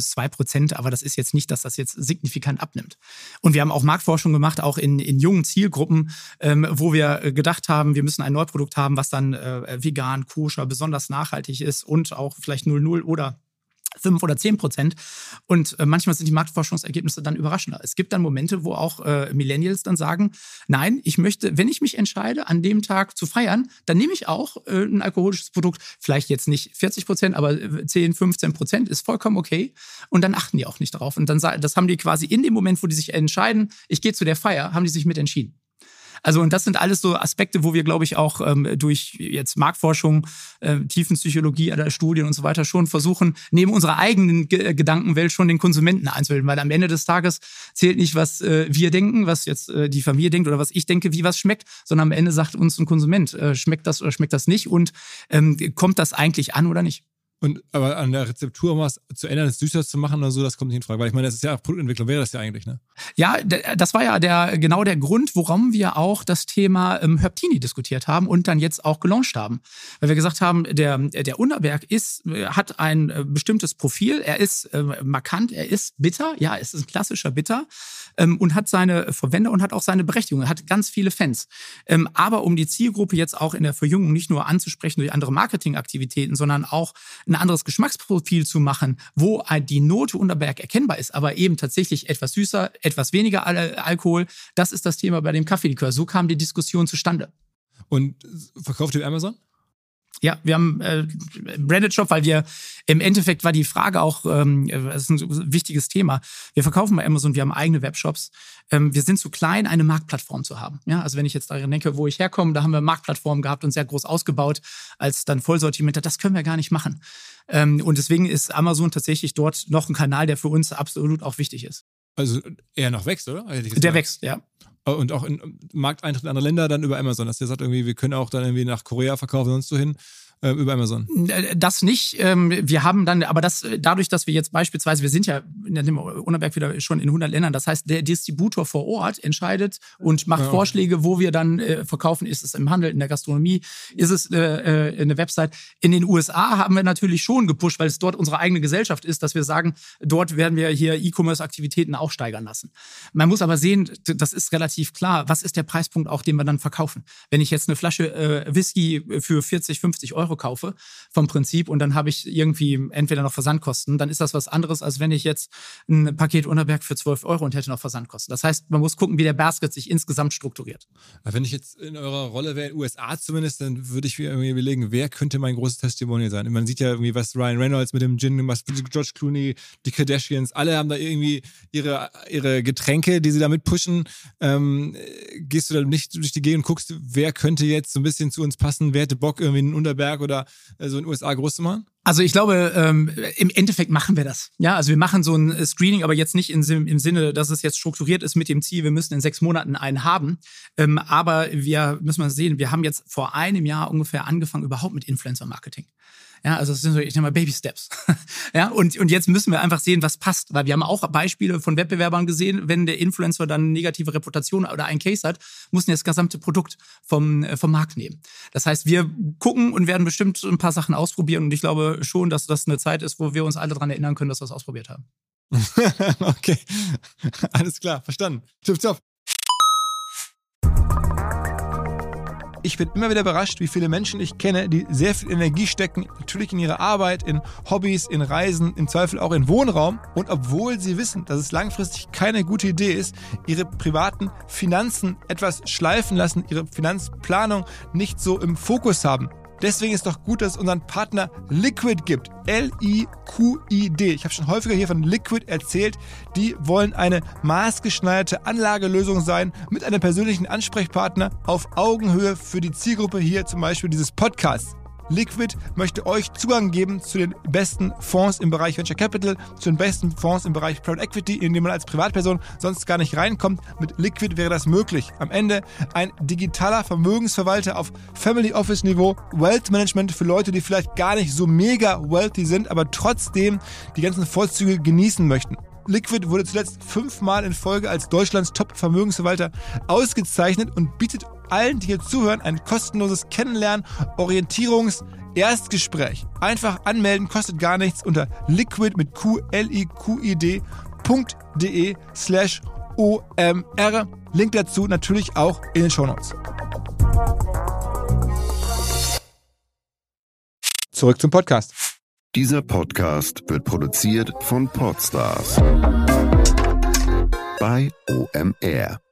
-2%, aber das ist jetzt nicht, dass das jetzt signifikant abnimmt. Und wir haben auch Marktforschung gemacht, auch in jungen Zielgruppen, wo wir gedacht haben, wir müssen ein Neuprodukt haben, was dann vegan, koscher, besonders nachhaltig ist und auch vielleicht 0,0 oder 5 oder 10%. Und manchmal sind die Marktforschungsergebnisse dann überraschender. Es gibt dann Momente, wo auch Millennials dann sagen, nein, ich möchte, wenn ich mich entscheide, an dem Tag zu feiern, dann nehme ich auch ein alkoholisches Produkt, vielleicht jetzt nicht 40%, aber 10, 15% ist vollkommen okay. Und dann achten die auch nicht darauf. Und dann, das haben die quasi in dem Moment, wo die sich entscheiden, ich gehe zu der Feier, haben die sich mit entschieden. Also und das sind alles so Aspekte, wo wir, glaube ich, auch durch jetzt Marktforschung, Tiefenpsychologie, Studien und so weiter schon versuchen, neben unserer eigenen Gedankenwelt schon den Konsumenten einzubilden. Weil am Ende des Tages zählt nicht, was wir denken, was jetzt die Familie denkt oder was ich denke, wie was schmeckt, sondern am Ende sagt uns ein Konsument, schmeckt das oder schmeckt das nicht und kommt das eigentlich an oder nicht? Und aber an der Rezeptur was zu ändern, es süßer zu machen oder so, das kommt nicht in Frage. Weil ich meine, das ist ja auch Produktentwicklung, wäre das ja eigentlich, ne? Ja, das war ja genau der Grund, warum wir auch das Thema Herbtini diskutiert haben und dann jetzt auch gelauncht haben. Weil wir gesagt haben, der Unterberg hat ein bestimmtes Profil, er ist markant, er ist bitter, ja, es ist ein klassischer Bitter und hat seine Verwender und hat auch seine Berechtigung, er hat ganz viele Fans. Aber um die Zielgruppe jetzt auch in der Verjüngung nicht nur anzusprechen durch andere Marketingaktivitäten, sondern auch ein anderes Geschmacksprofil zu machen, wo die Note Unterberg erkennbar ist, aber eben tatsächlich etwas süßer, etwas weniger Alkohol. Das ist das Thema bei dem Kaffeelikör. So kam die Diskussion zustande. Und verkauft ihr Amazon? Ja, wir haben Branded Shop, weil wir im Endeffekt war die Frage auch, das ist ein wichtiges Thema. Wir verkaufen bei Amazon, wir haben eigene Webshops. Wir sind zu klein, eine Marktplattform zu haben. Ja, also wenn ich jetzt daran denke, wo ich herkomme, da haben wir Marktplattformen gehabt und sehr groß ausgebaut als dann Vollsortiment. Das können wir gar nicht machen. Und deswegen ist Amazon tatsächlich dort noch ein Kanal, der für uns absolut auch wichtig ist. Also eher noch wächst, oder? Der wächst, ja. Und auch in Markteintritt in andere Länder dann über Amazon. Dass ihr sagt, irgendwie, wir können auch dann irgendwie nach Korea verkaufen, sonst so hin. Über Amazon? Das nicht. Wir haben dann, aber dadurch, dass wir jetzt beispielsweise, wir sind ja in dem Unterberg wieder schon in 100 Ländern, das heißt, der Distributor vor Ort entscheidet und macht Vorschläge, wo wir dann verkaufen. Ist es im Handel, in der Gastronomie, ist es eine Website. In den USA haben wir natürlich schon gepusht, weil es dort unsere eigene Gesellschaft ist, dass wir sagen, dort werden wir hier E-Commerce-Aktivitäten auch steigern lassen. Man muss aber sehen, das ist relativ klar, was ist der Preispunkt auch, den wir dann verkaufen. Wenn ich jetzt eine Flasche Whisky für 40, 50 Euro kaufe vom Prinzip und dann habe ich irgendwie entweder noch Versandkosten, dann ist das was anderes, als wenn ich jetzt ein Paket Unterberg für 12 Euro und hätte noch Versandkosten. Das heißt, man muss gucken, wie der Basket sich insgesamt strukturiert. Wenn ich jetzt in eurer Rolle wäre, in den USA zumindest, dann würde ich mir irgendwie überlegen, wer könnte mein großes Testimonial sein? Man sieht ja irgendwie, was Ryan Reynolds mit dem Gin, was George Clooney, die Kardashians, alle haben da irgendwie ihre Getränke, die sie damit pushen. Gehst du da nicht durch die Gegend und guckst, wer könnte jetzt so ein bisschen zu uns passen, wer hätte Bock, irgendwie einen Unterberg oder so in den USA groß zu machen? Also ich glaube, im Endeffekt machen wir das. Ja, also wir machen so ein Screening, aber jetzt nicht im Sinne, dass es jetzt strukturiert ist mit dem Ziel, wir müssen in 6 Monaten einen haben. Aber wir müssen mal sehen, wir haben jetzt vor einem Jahr ungefähr angefangen überhaupt mit Influencer-Marketing. Ja, also das sind so, ich nenne mal Baby Steps. Ja, und jetzt müssen wir einfach sehen, was passt. Weil wir haben auch Beispiele von Wettbewerbern gesehen, wenn der Influencer dann eine negative Reputation oder einen Case hat, muss er das gesamte Produkt vom Markt nehmen. Das heißt, wir gucken und werden bestimmt ein paar Sachen ausprobieren. Und ich glaube schon, dass das eine Zeit ist, wo wir uns alle daran erinnern können, dass wir es ausprobiert haben. Okay, alles klar, verstanden. Tipptopp. Ich bin immer wieder überrascht, wie viele Menschen ich kenne, die sehr viel Energie stecken, natürlich in ihre Arbeit, in Hobbys, in Reisen, im Zweifel auch in Wohnraum. Und obwohl sie wissen, dass es langfristig keine gute Idee ist, ihre privaten Finanzen etwas schleifen lassen, ihre Finanzplanung nicht so im Fokus haben. Deswegen ist doch gut, dass es unseren Partner Liquid gibt. L-I-Q-I-D. Ich habe schon häufiger hier von Liquid erzählt. Die wollen eine maßgeschneiderte Anlagelösung sein mit einem persönlichen Ansprechpartner auf Augenhöhe für die Zielgruppe hier zum Beispiel dieses Podcasts. Liquid möchte euch Zugang geben zu den besten Fonds im Bereich Venture Capital, zu den besten Fonds im Bereich Private Equity, in dem man als Privatperson sonst gar nicht reinkommt. Mit Liquid wäre das möglich. Am Ende ein digitaler Vermögensverwalter auf Family Office Niveau, Wealth Management für Leute, die vielleicht gar nicht so mega wealthy sind, aber trotzdem die ganzen Vorzüge genießen möchten. Liquid wurde zuletzt 5-mal in Folge als Deutschlands Top-Vermögensverwalter ausgezeichnet und bietet allen, die hier zuhören, ein kostenloses Kennenlernen, Erstgespräch. Einfach anmelden, kostet gar nichts unter liquid mit liquid.de/OMR. Link dazu natürlich auch in den Shownotes. Zurück zum Podcast. Dieser Podcast wird produziert von Podstars bei OMR.